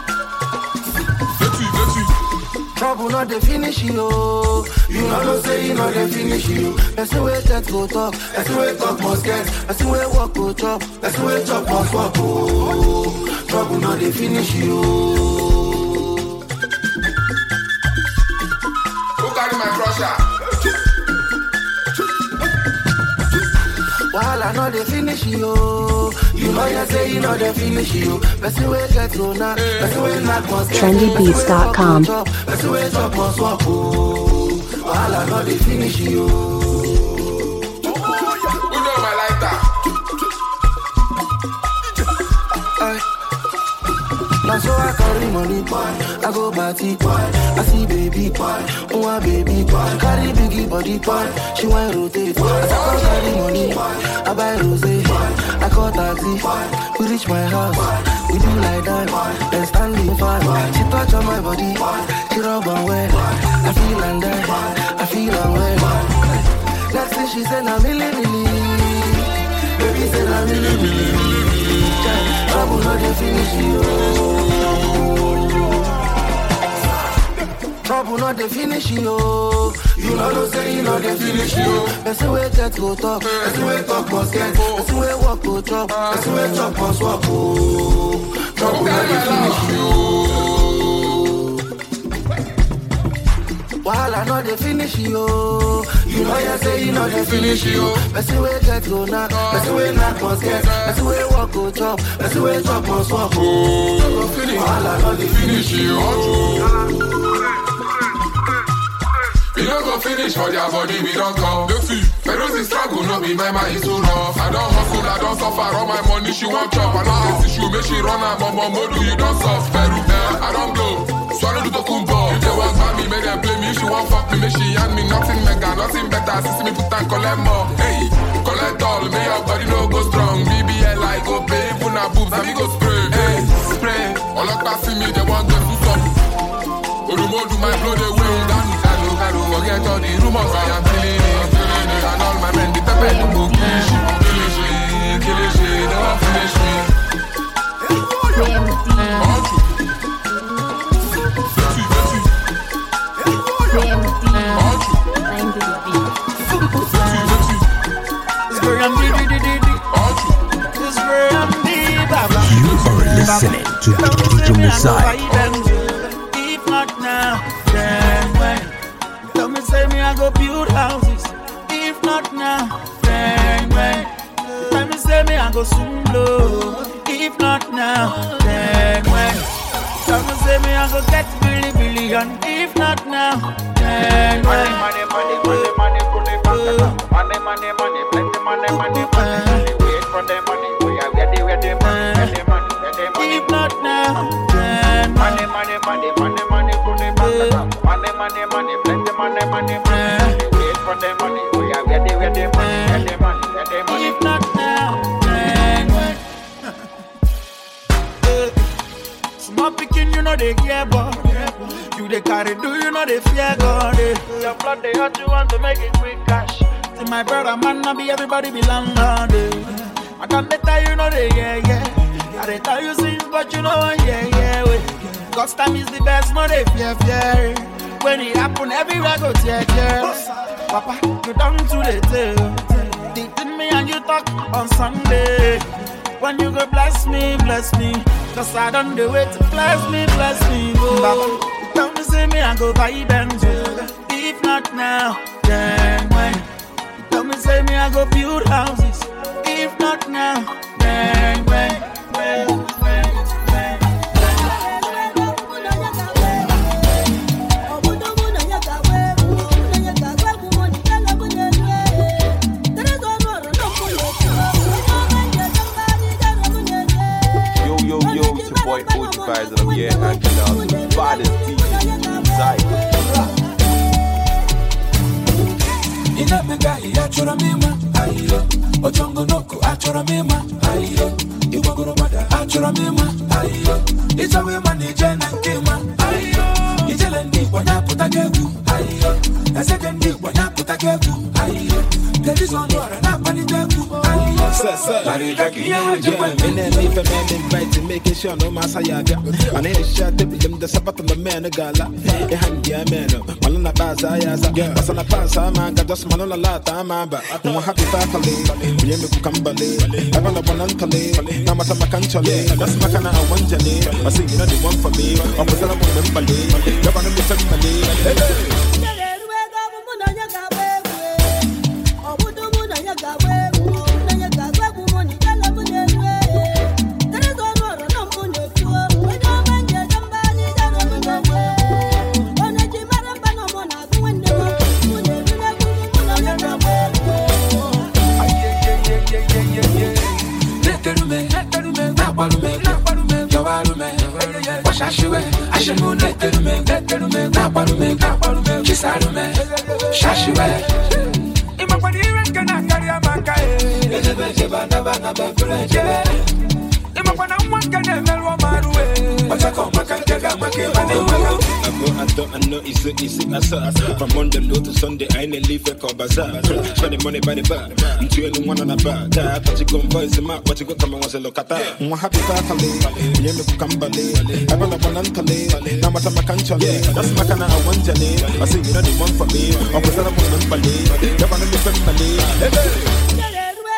Trouble not the finish you. You know don't say you know the finish you. That's the way that go talk. That's the way talk must get. That's the way walk go chop. That's the way chop must walk. Oh, trouble not the finish you. Who carry my crusher? While I know the finish you. You know you say you know the finish you. That's the way get to now. That's the way knock must get. trendy beats dot com. That's the way chop must walk. Oh, while I know the finish you. Who know my lighter? Now so I can carry money, I go party, I see baby, oh my baby, she carry biggie body, she want rotate. As I come carry money, I buy rosé, I call taxi, we reach my house, we do like that, then standing fast. She touch on my body, she rub and wear, I feel and die, I feel and wear. Next thing she said, I'm milli milli, baby said I'm milli milli. Trouble not the finish you. Trouble not the finish you. You know no say you know the finish you. That's the way get go talk. That's the way talk must get. That's the way walk go chop. That's the way chop must walk. Trouble not the finish you. While I know the finish you. You know you say you know the finish you. That's the way get go knock. That's the way knock must get. That's the way walk go chop. That's the way chop must walk. While I know the finish you. We don't go finish for their body, we don't come. Look see, Ferozi struggle, no be my mind is too rough. I don't hustle, I don't suffer, all my money she want chop. And now this issue, make she run her, mom, mom, do you don't soft. Peru, eh, I don't blow, swallow the tokumbo. If they want by me, make them play me. If she want fuck me, make she hand me nothing mega, nothing better. See me put and collect more. Hey, collect all, may your body no go strong. B B L I go pay, put her boobs, and me go spray. Hey, spray, all of us see me, they want to do something. Orumo do my blow, they will. Forget all the rumors, I am feeling it, feeling it. And all my men, the pepper, the book, kill it, kill it, they won't finish me. All true. Fetty, fetty. All true. Fetty, fetty. It's where I'm di di di di. All true. It's where I'm di baba. You are listening to D J Muzai. If not now, then when? Tell me, say me, I go build houses. If not now, then when? Tell me, say me, I go soon blow. If not now, then when? Tell me, say me, I go get billy billion. If not now, then when? Money, money, money, money, money, money, money, money, money, plenty money, money, money. Wait for the money, we are ready, ready, money, ready, money, ready, money. If not now, then money, money, money, money, money, money, money, money, money, plenty money, money, money. Wait for the money, we are ready, ready, money, ready, money, ready, money. If not now, then when? Small picking, you know they care about. You they carry, do you know they fear God? Your blood they hurt, you want to make it quick cash. See my brother, man, not be everybody belong on it. I can't tell you know they yeah yeah. I they tell you things, but you know yeah yeah. Wait, God's time is the best, no they fear fear. When it happen, everywhere go tear tears. Papa, you down to the tail. Deep in me and you talk on Sunday. When you go bless me, bless me. Cause I don't do it to bless me, bless me. Go. Don't say me and go buy Benz. If not now, then when? Don't me say me I go build houses. If not now, then when? When? When? Boy, O G five, and I'm here hanging out with the baddest D J Muzai. Inabega achora mema ayo Ochongo noko achora mema ayo Iwagoro mada achora mema ayo Ichawe manije na nkema ayo Ijele ndi wanya kutagegu ayo Eseke ndi wanya kutagegu ayo Ladies on water na panitegu ayo Marigaki yeah, and then if a man invited, making sure no Masayaka. And I shot them the Sabbath on the man, a gala. A hand, yeah, man. Malona Bazayaza, Basana Pasa, just Manola Lata, Mamba. I'm happy family. We am Kambale. I'm on a Bonantale. Namasa Macanchale. That's Macana, I want Jane. I see you know the one for me. I'm with a woman, you're going to be somebody. Washashi we, Palume, Chisalume, Shashiwe. Ima kwa niwe kena kari ya makae. Ejebe jeba naba naba kule jebe. Ima kwa na mwaka ne melwa maruwe. Watako maka jaga make mane wala. I know, I don't, I know, it's it, it's it, I saw. From Monday low to Sunday, I ain't leave a call bazaar. Spending money by the bar. I'm two and one on a bar. But you come voice him out, what you go come and was a look at that. I'm happy family. You know, come ballet. I want a banantale. Now, what I'm a country. That's my kind of one jelly. I say, you know, the one for me. I'm with a woman ballet. You're one of the family. Hey,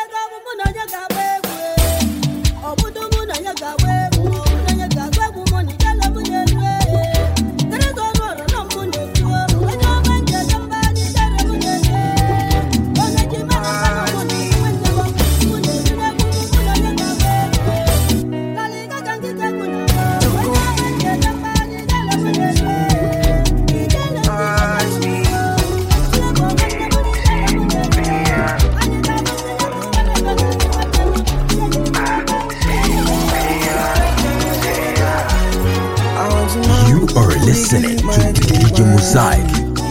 listening to D J Mosaic.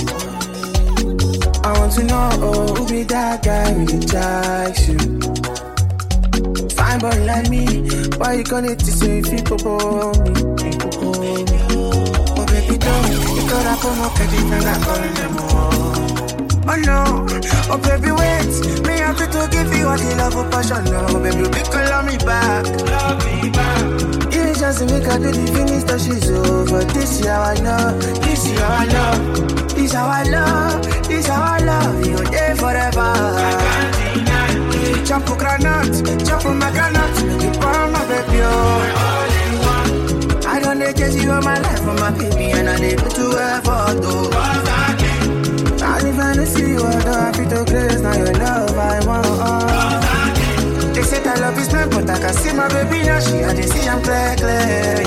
I want to know oh, who be that guy who likes you. Fine boy like me, why you gonna to say if you go me? Oh baby don't, you gotta come up and you can call them all. Oh no, oh baby wait, me have to give you all the love of passion. No baby, be cool, love me back, love me back. Just to make her do the finish that she's over. This is how I love, this is how I love, this is how I love, this is how I love you there forever. I can't deny it. Jump for granite, jump for my granite, you burn my baby. Oh, I don't need to see you in my life for my baby, and I need to ever do. I live and I see you, I don't have to grace, now your love I want. They say that love is blind, but I can see my baby now. She had to see I'm clear, clear.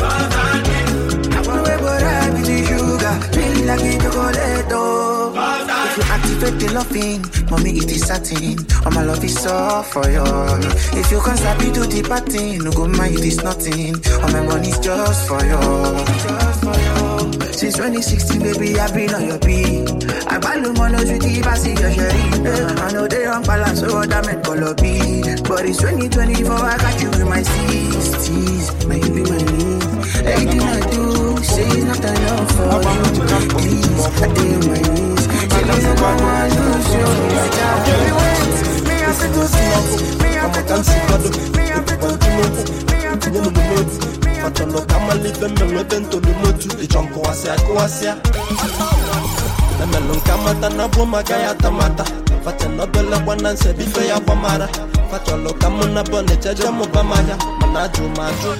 I want to but I be the sugar, really like it chocolate. If you activate the loving, mommy it is satin. All my love is all for you. If you can't stop it to the party, no go mind it is nothing. All my money's just for you, just for you. Since twenty sixteen, baby, I've been on your beat. I value monos with the passy your sherry. I know they don't balance, so that meant color beat. But it's twenty twenty-four, I got you in my steez. May you be my knees. Everything I do, say it's not enough for you. Please, I stay on my knees. Say there's a one I lose you. Me have to do this. Me have to do this. Me have to do this. Me have to do this. Fatolo kama live me tento du motu e chonko asia ko asia. Na melon kama tana bo magaya tamata. Fatelo bele wana se bife ya pamara. Fatolo kama na bone chaja mo bamaya. Manaju maju.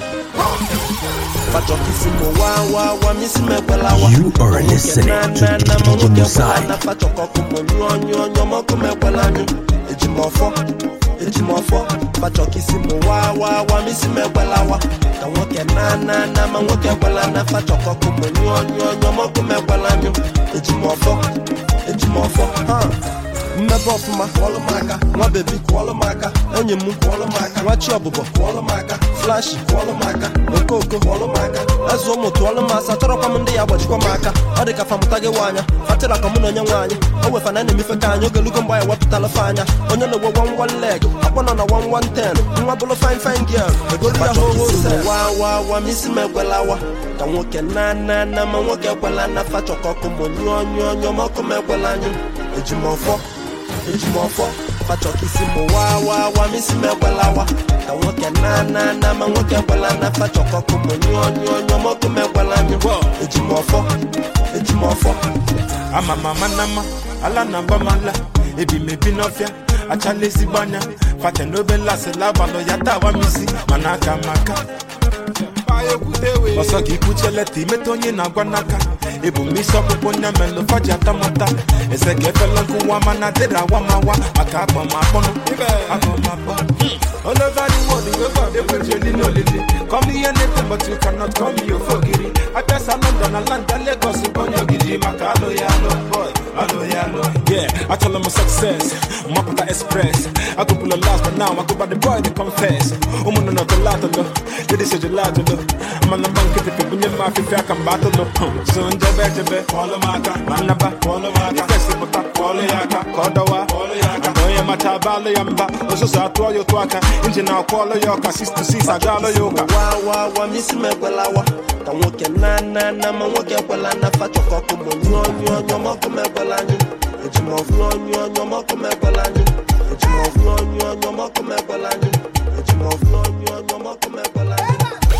Fatokisimo wa wa wa misime kwela wa. You are listening to D J Mosaic. Na fatoko kumo nyonyo nyomo kumekwela nyu. Ejimofo. Ejimofo. Fatokisimo wa wa wa misime kwela wa. Na woke na na na ma woke kwela na fatoko kumo nyonyo nyomo kumekwela nyu. Ejimofo. Ejimofo. Ha. Mmebe ọfụma kwọlụ maka nwa bebi kwọlụ maka enyi m kwọlụ maka nwa chi ọbụbọ kwọlụ maka flashi kwọlụ maka okoko kwọlụ maka ezu ụmụ tụọlụ m asa chọrọkwa m ndị ya agbachikwa m aka ọ dị ka famụta gị nwaanya fatịra ka mụ na onye nwaanyị o wefana na-emefe ka anyị ogelugo mgbe anyị wepụtala fe anya onye na-egwe one one leg akpọ nọ na one one ten nwa bụlụ fine fine girl egolu ya hoho wa wa wa misi m ekwelawa ka nwoke na na na ma nwoke ekwela na fachọkọkụ m nyụọ nyụọ nyụọ ma ọkụ m ekwela anyị ejimọfọ ejimofo fatokisimo wa wa wa misime kwela wa ka woke na na na ma woke kwela na fatokoko mo nyo nyo nyo mo kume kwela mi ejimofo ejimofo ama mama nama ala na bamala ebi mebi nofia achale sibanya fateno bela se la balo yata wa misi manaka maka Oso ki kuchele ti metonye na gwanaka Ebu miso kuponya melo faji atamata Ese kefela kuwa mana dera wa mawa Maka akwa mapono Akwa mapono All over the world, you go they put you in no lily. Come here anything but you cannot come here for giddy. I guess I London, I land, I Lagos, upon your giddy. Maka alo ya lo boy, alo ya lo Yeah, I tell them my success. Mapata Express. I go pull a last, but now I go by the boy to confess. Woman on the lato, did this gelato. I'm on the bank of the people in my feet, I can battle. So in the bed, the bed, all of my manaba, all of my festival, all of Yaka, Kodawa, all of Yaka, Oyamata, Balayamba, also Satoyo Twaka, Engine, Kola Yoka, Sister Sisa, Gala Yoka. Wow, wow, Miss Megalawa. Can walk in Nana, Nama, walk up well and a fat of Cocomo, your Mokome Balani, a Jim of your Mokome Balani, a Jim of your Mokome Balani, a Jim of your Mokome Balani.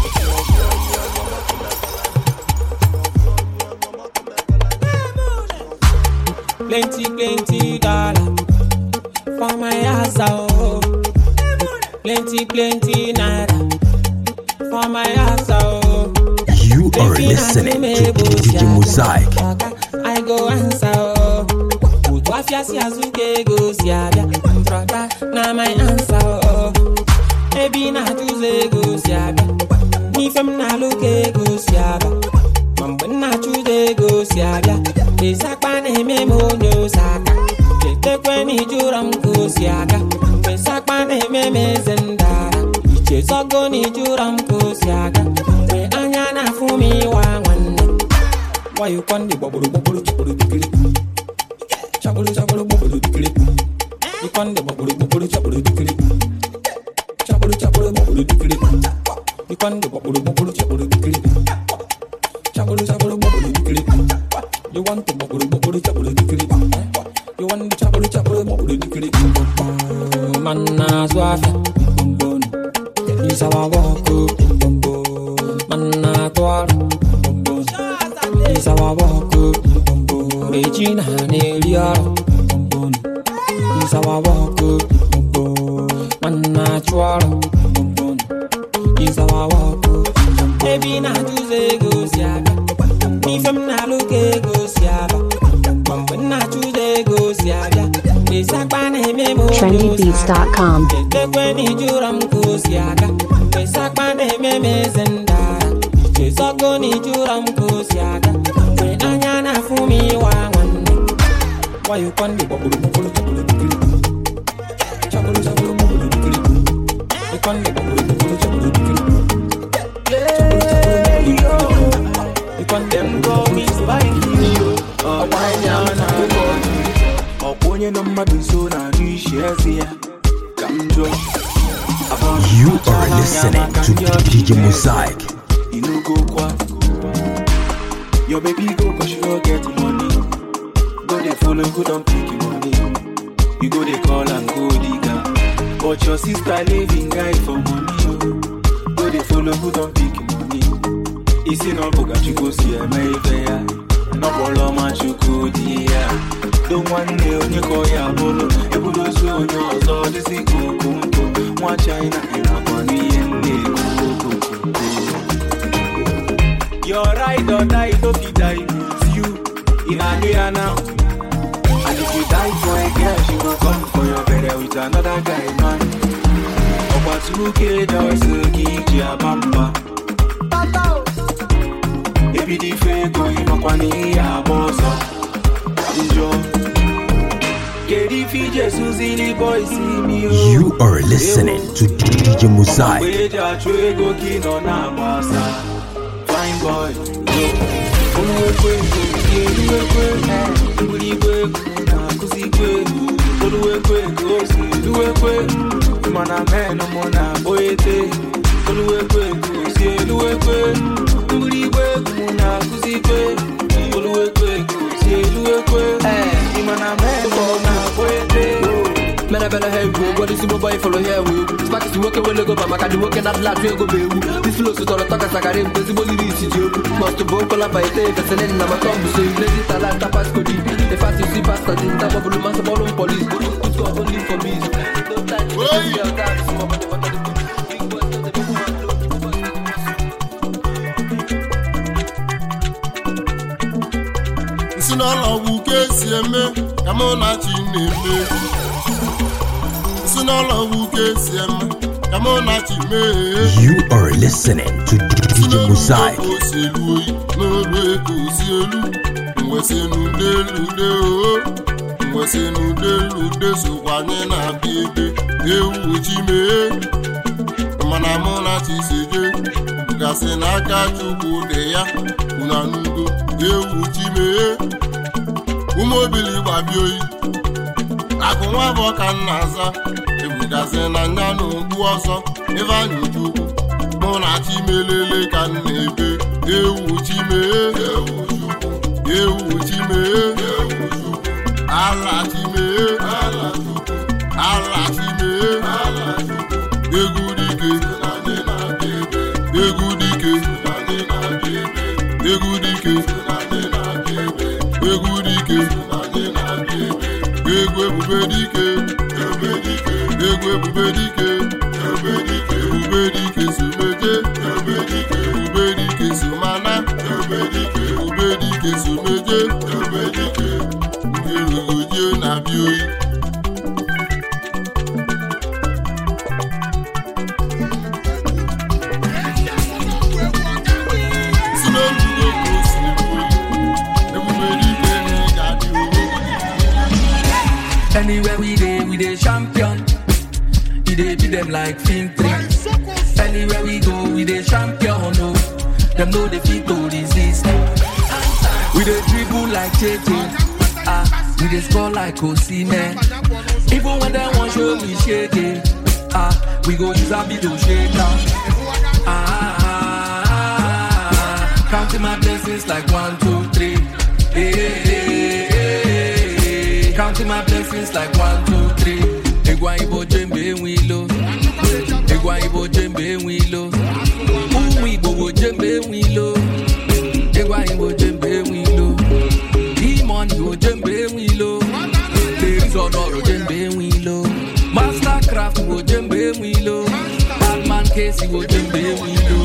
Plenty, plenty dollar for my house, oh. Plenty, plenty naira for my house, oh. You are listening to D J Mosaic. I go answer, oh. Utwafia siazuke go siabia, brother, na my answer, oh. Ebi na tuze go siabia, nifem na luke go siabia, mambo na tuze go siabia. Isakpa na-eme m onye osaka chetekwe n'ijuru m ka o si aga Isakpa na-eme m eze ndara ichezogo n'ijuru m ka o si aga mgbe anya na-afụ m ịwa nwanne nwayọkọ ndị gbagburu gbagburu chọkpụrụ dikiri chọkpụrụ chọkpụrụ gbagburu dikiri ịkọ ndị gbagburu gbagburu chọkpụrụ dikiri chọkpụrụ chọkpụrụ gbagburu dikiri ịkọ ndị gbagburu gbagburu chọkpụrụ dikiri chọkpụrụ chọkpụrụ gbagburu dikiri. You want to bubble bubble chapel dikiri. You want the chapel chapel bubble dikiri. Man na swafia bombon. Is our walk bombon. Man na twar bombon. Is our walk bombon. Regina Nelia bombon. Is our walk bombon. Man na twar bombon. Is our walk. Baby na tuze go siaga. Ifem na luke go siaba, mambo na tuze go siaba. Isakpa na-eme mo trendy beats dot com. Tekwe n'ijuru m ka o si aga. Isakpa na-eme m eze ndara ichezogo n'ijuru m ka o si aga mgbe anya na-afụ m ịwa nwanne nwayọkọ ndị gbagburu gbagburu chọkpụrụ dikiri chọkpụrụ chọkpụrụ gbagburu dikiri ịkọ ndị gbagburu gbagburu chọkpụrụ dikiri chọkpụrụ chọkpụrụ Them call me Spikey, oh, why now, now, oh, onye no madu so na do shares here. You are listening to D J Mosaic. You know go kwa. Your baby go cause you don't get money. Go they follow, go don't pick your money. You go they call and go digger. But your sister living guy for money. Go they follow, go don't pick your money. Isi no boga chuko si America. No bolo ma chuko dia. Don't want me on your koya bolo. Ebudo so on your so this is kukumko. Mwa China and Abani and the You're right or die, don't be die. It's you in Ania now. And if you die for a girl, she will come for your bed with another guy, man. Oh, but who killed us? Kija Bamba. Baby, the fake boy, no funny, I was up. You are listening to D J Mosaic. Fine boy, Man, I better help you. What is your boy follow here? Spark is working when they go back. I do working at last. We go be. This flow is on a talk as I got him. Visible is you. Must to both collaborate. That's an end. I'm a combo. So you let it alert. Tapas could be. The fast you see past in top of the master ball on police. It's got only for me. No time to see your dance. Sinala wuke sieme, kamona chineme. Sinala wuke sieme, kamona chime. You are listening to D J Mosaic. nwesị n'udelude sokwa anyị na-abịa ebe ewu chimee mana mụ na chiseje gasị n'aka Chukwu dị ya una n'udo ewu chimee ụmụ obili gbabia oyi akụ nwa bụ ọka nna aza ebugasị na nya na okpu ọsọ ebe anyị Chukwu mụ na chimelele ka m na-ebe ewu chimee ewu chimee ala chimee ala chimee egwu dike egwu dike egwu dike egwu dike egwu ebube dike egwu ebube dike ebube dike sumeje ebube dike sumana ebube dike sumeje ngerugoje na bioyi Anywhere we dey, we dey champion. We dey beat them like film three. Anywhere we go, we dey champion. No, them know they fit to resist. We dey dribble like J J. Ah, we dey score like Osimhen. Even when they want show me shake it, ah, we go use our beat to shake down. Ah, ah, ah, ah, counting my blessings like one, two, three. Hey, hey, hey, hey. Counting my blessings like one, two, three. Egwa ibo jembe wilo. Egwa ibo jembe wilo. Umu ibo jembe wilo. Egwa ibo jembe wilo. Demon ibo jembe wilo. There is honor jembe wilo. Mastercraft ibo jembe wilo. Batman case ibo jembe wilo.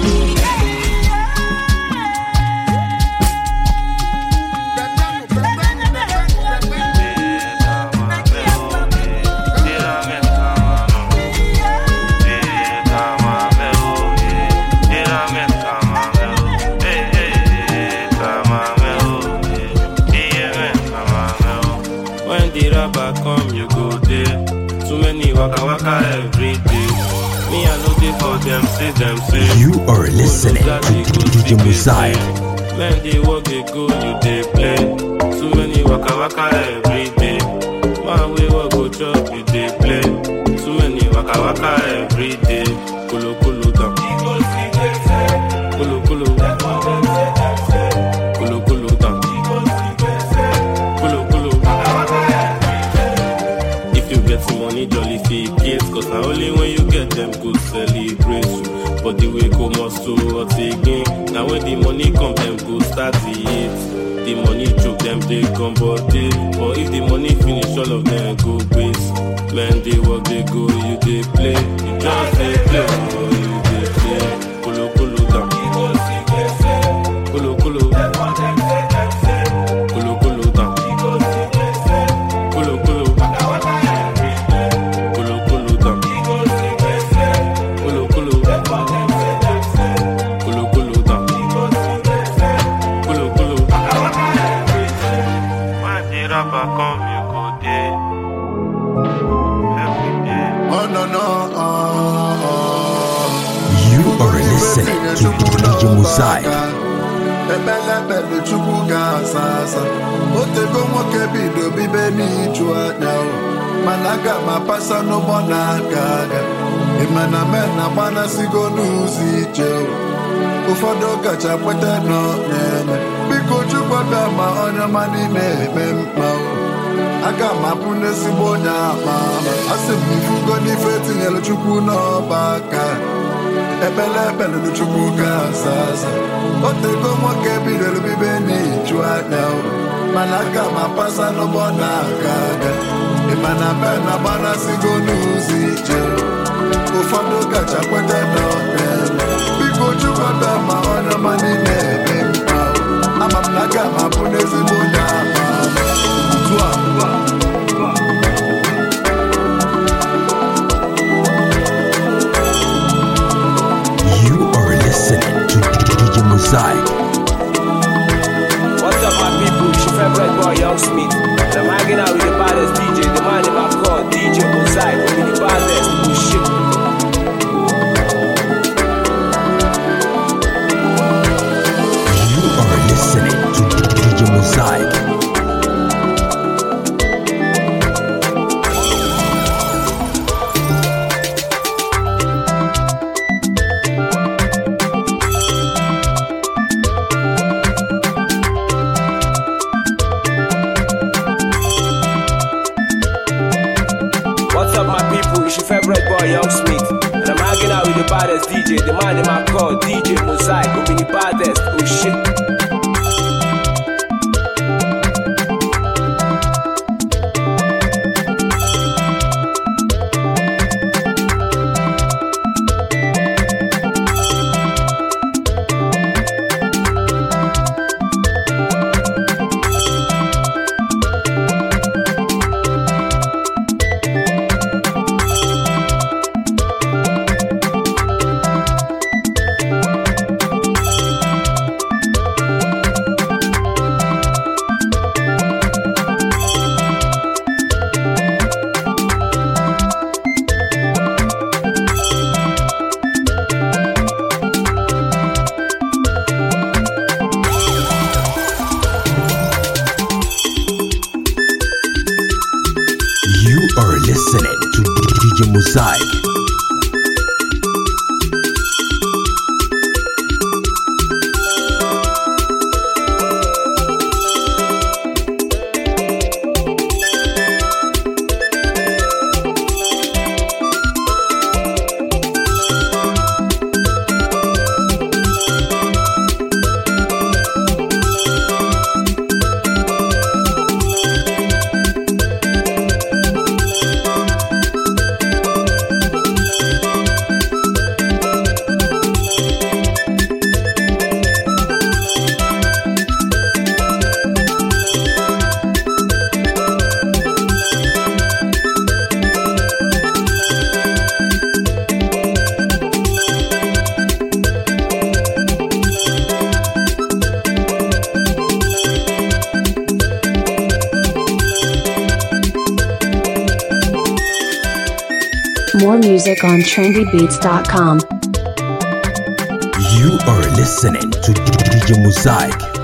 Come, you go there. Too many waka waka every day. Me, I know they for them, say them, say. You are listening to D J Mosaic. Man, they walk, they go, you they play. Too many waka waka every day. Man, we walk, go chop, you they play. Too many waka waka every day. Kulu kulu down. Kulu kulu. Kulu kulu down. Kulu kulu. If you get some money, jolly fake yes. Cause now only when you get them good celebrate you. But the way come us to what again. Now when the money come, them go start to eat. The money choke them, they come but they. But if the money finish, all of them go waste. Man, they work, they go, you they play. You just they play, oh, you they play. Kulu kulu down. Kulu kulu. Kulu kulu down. Kulu kulu. Kulu kulu down. Kulu kulu. Kulu kulu down. Kulu kulu. When the rapper come, you go there. Every day. Oh no no. Oh, oh. You are listening to D J Mosaic. Ebele bele chukwu ga-asasa otego nwoke bido bibe n'iju anya mana aga m apasa n'ụgbọ na-aga aga ịmana men agbanasigo n'ụzọ ije ụfọdụ kacha kweta nọ na-eme biko chukwu bịa ma onye ọma niile eme mkpa aga m apụ n'ezigbo onye akpa asị m ifugo n'ife tinyere chukwu n'ọba aka ebele ebele na chukwu ga-asa asa otego nwoke bidoro bibe n'iju anya mana aga m apasa n'ụgbọ na-aga aga ịmana be na agbanasigo n'ụzọ ije ụfọdụ kacha kweta na ọnene biko chukwu bịa ma onye ọma niile eme mkpa ama m na aga m apụ n'ezigbo onye akpa tụa Listening to D J Mosaic. What's up, my people? It's your favorite boy, Young Smith. And I'm hanging out with the baddest it's your favorite boy, Young Smith. And I'm hanging out with the baddest D J, the man in my call, D J Mosaic, who be the baddest, oh shit. Listening to D J Mosaic. More music on trendy beats dot com. You are listening to D J Mosaic.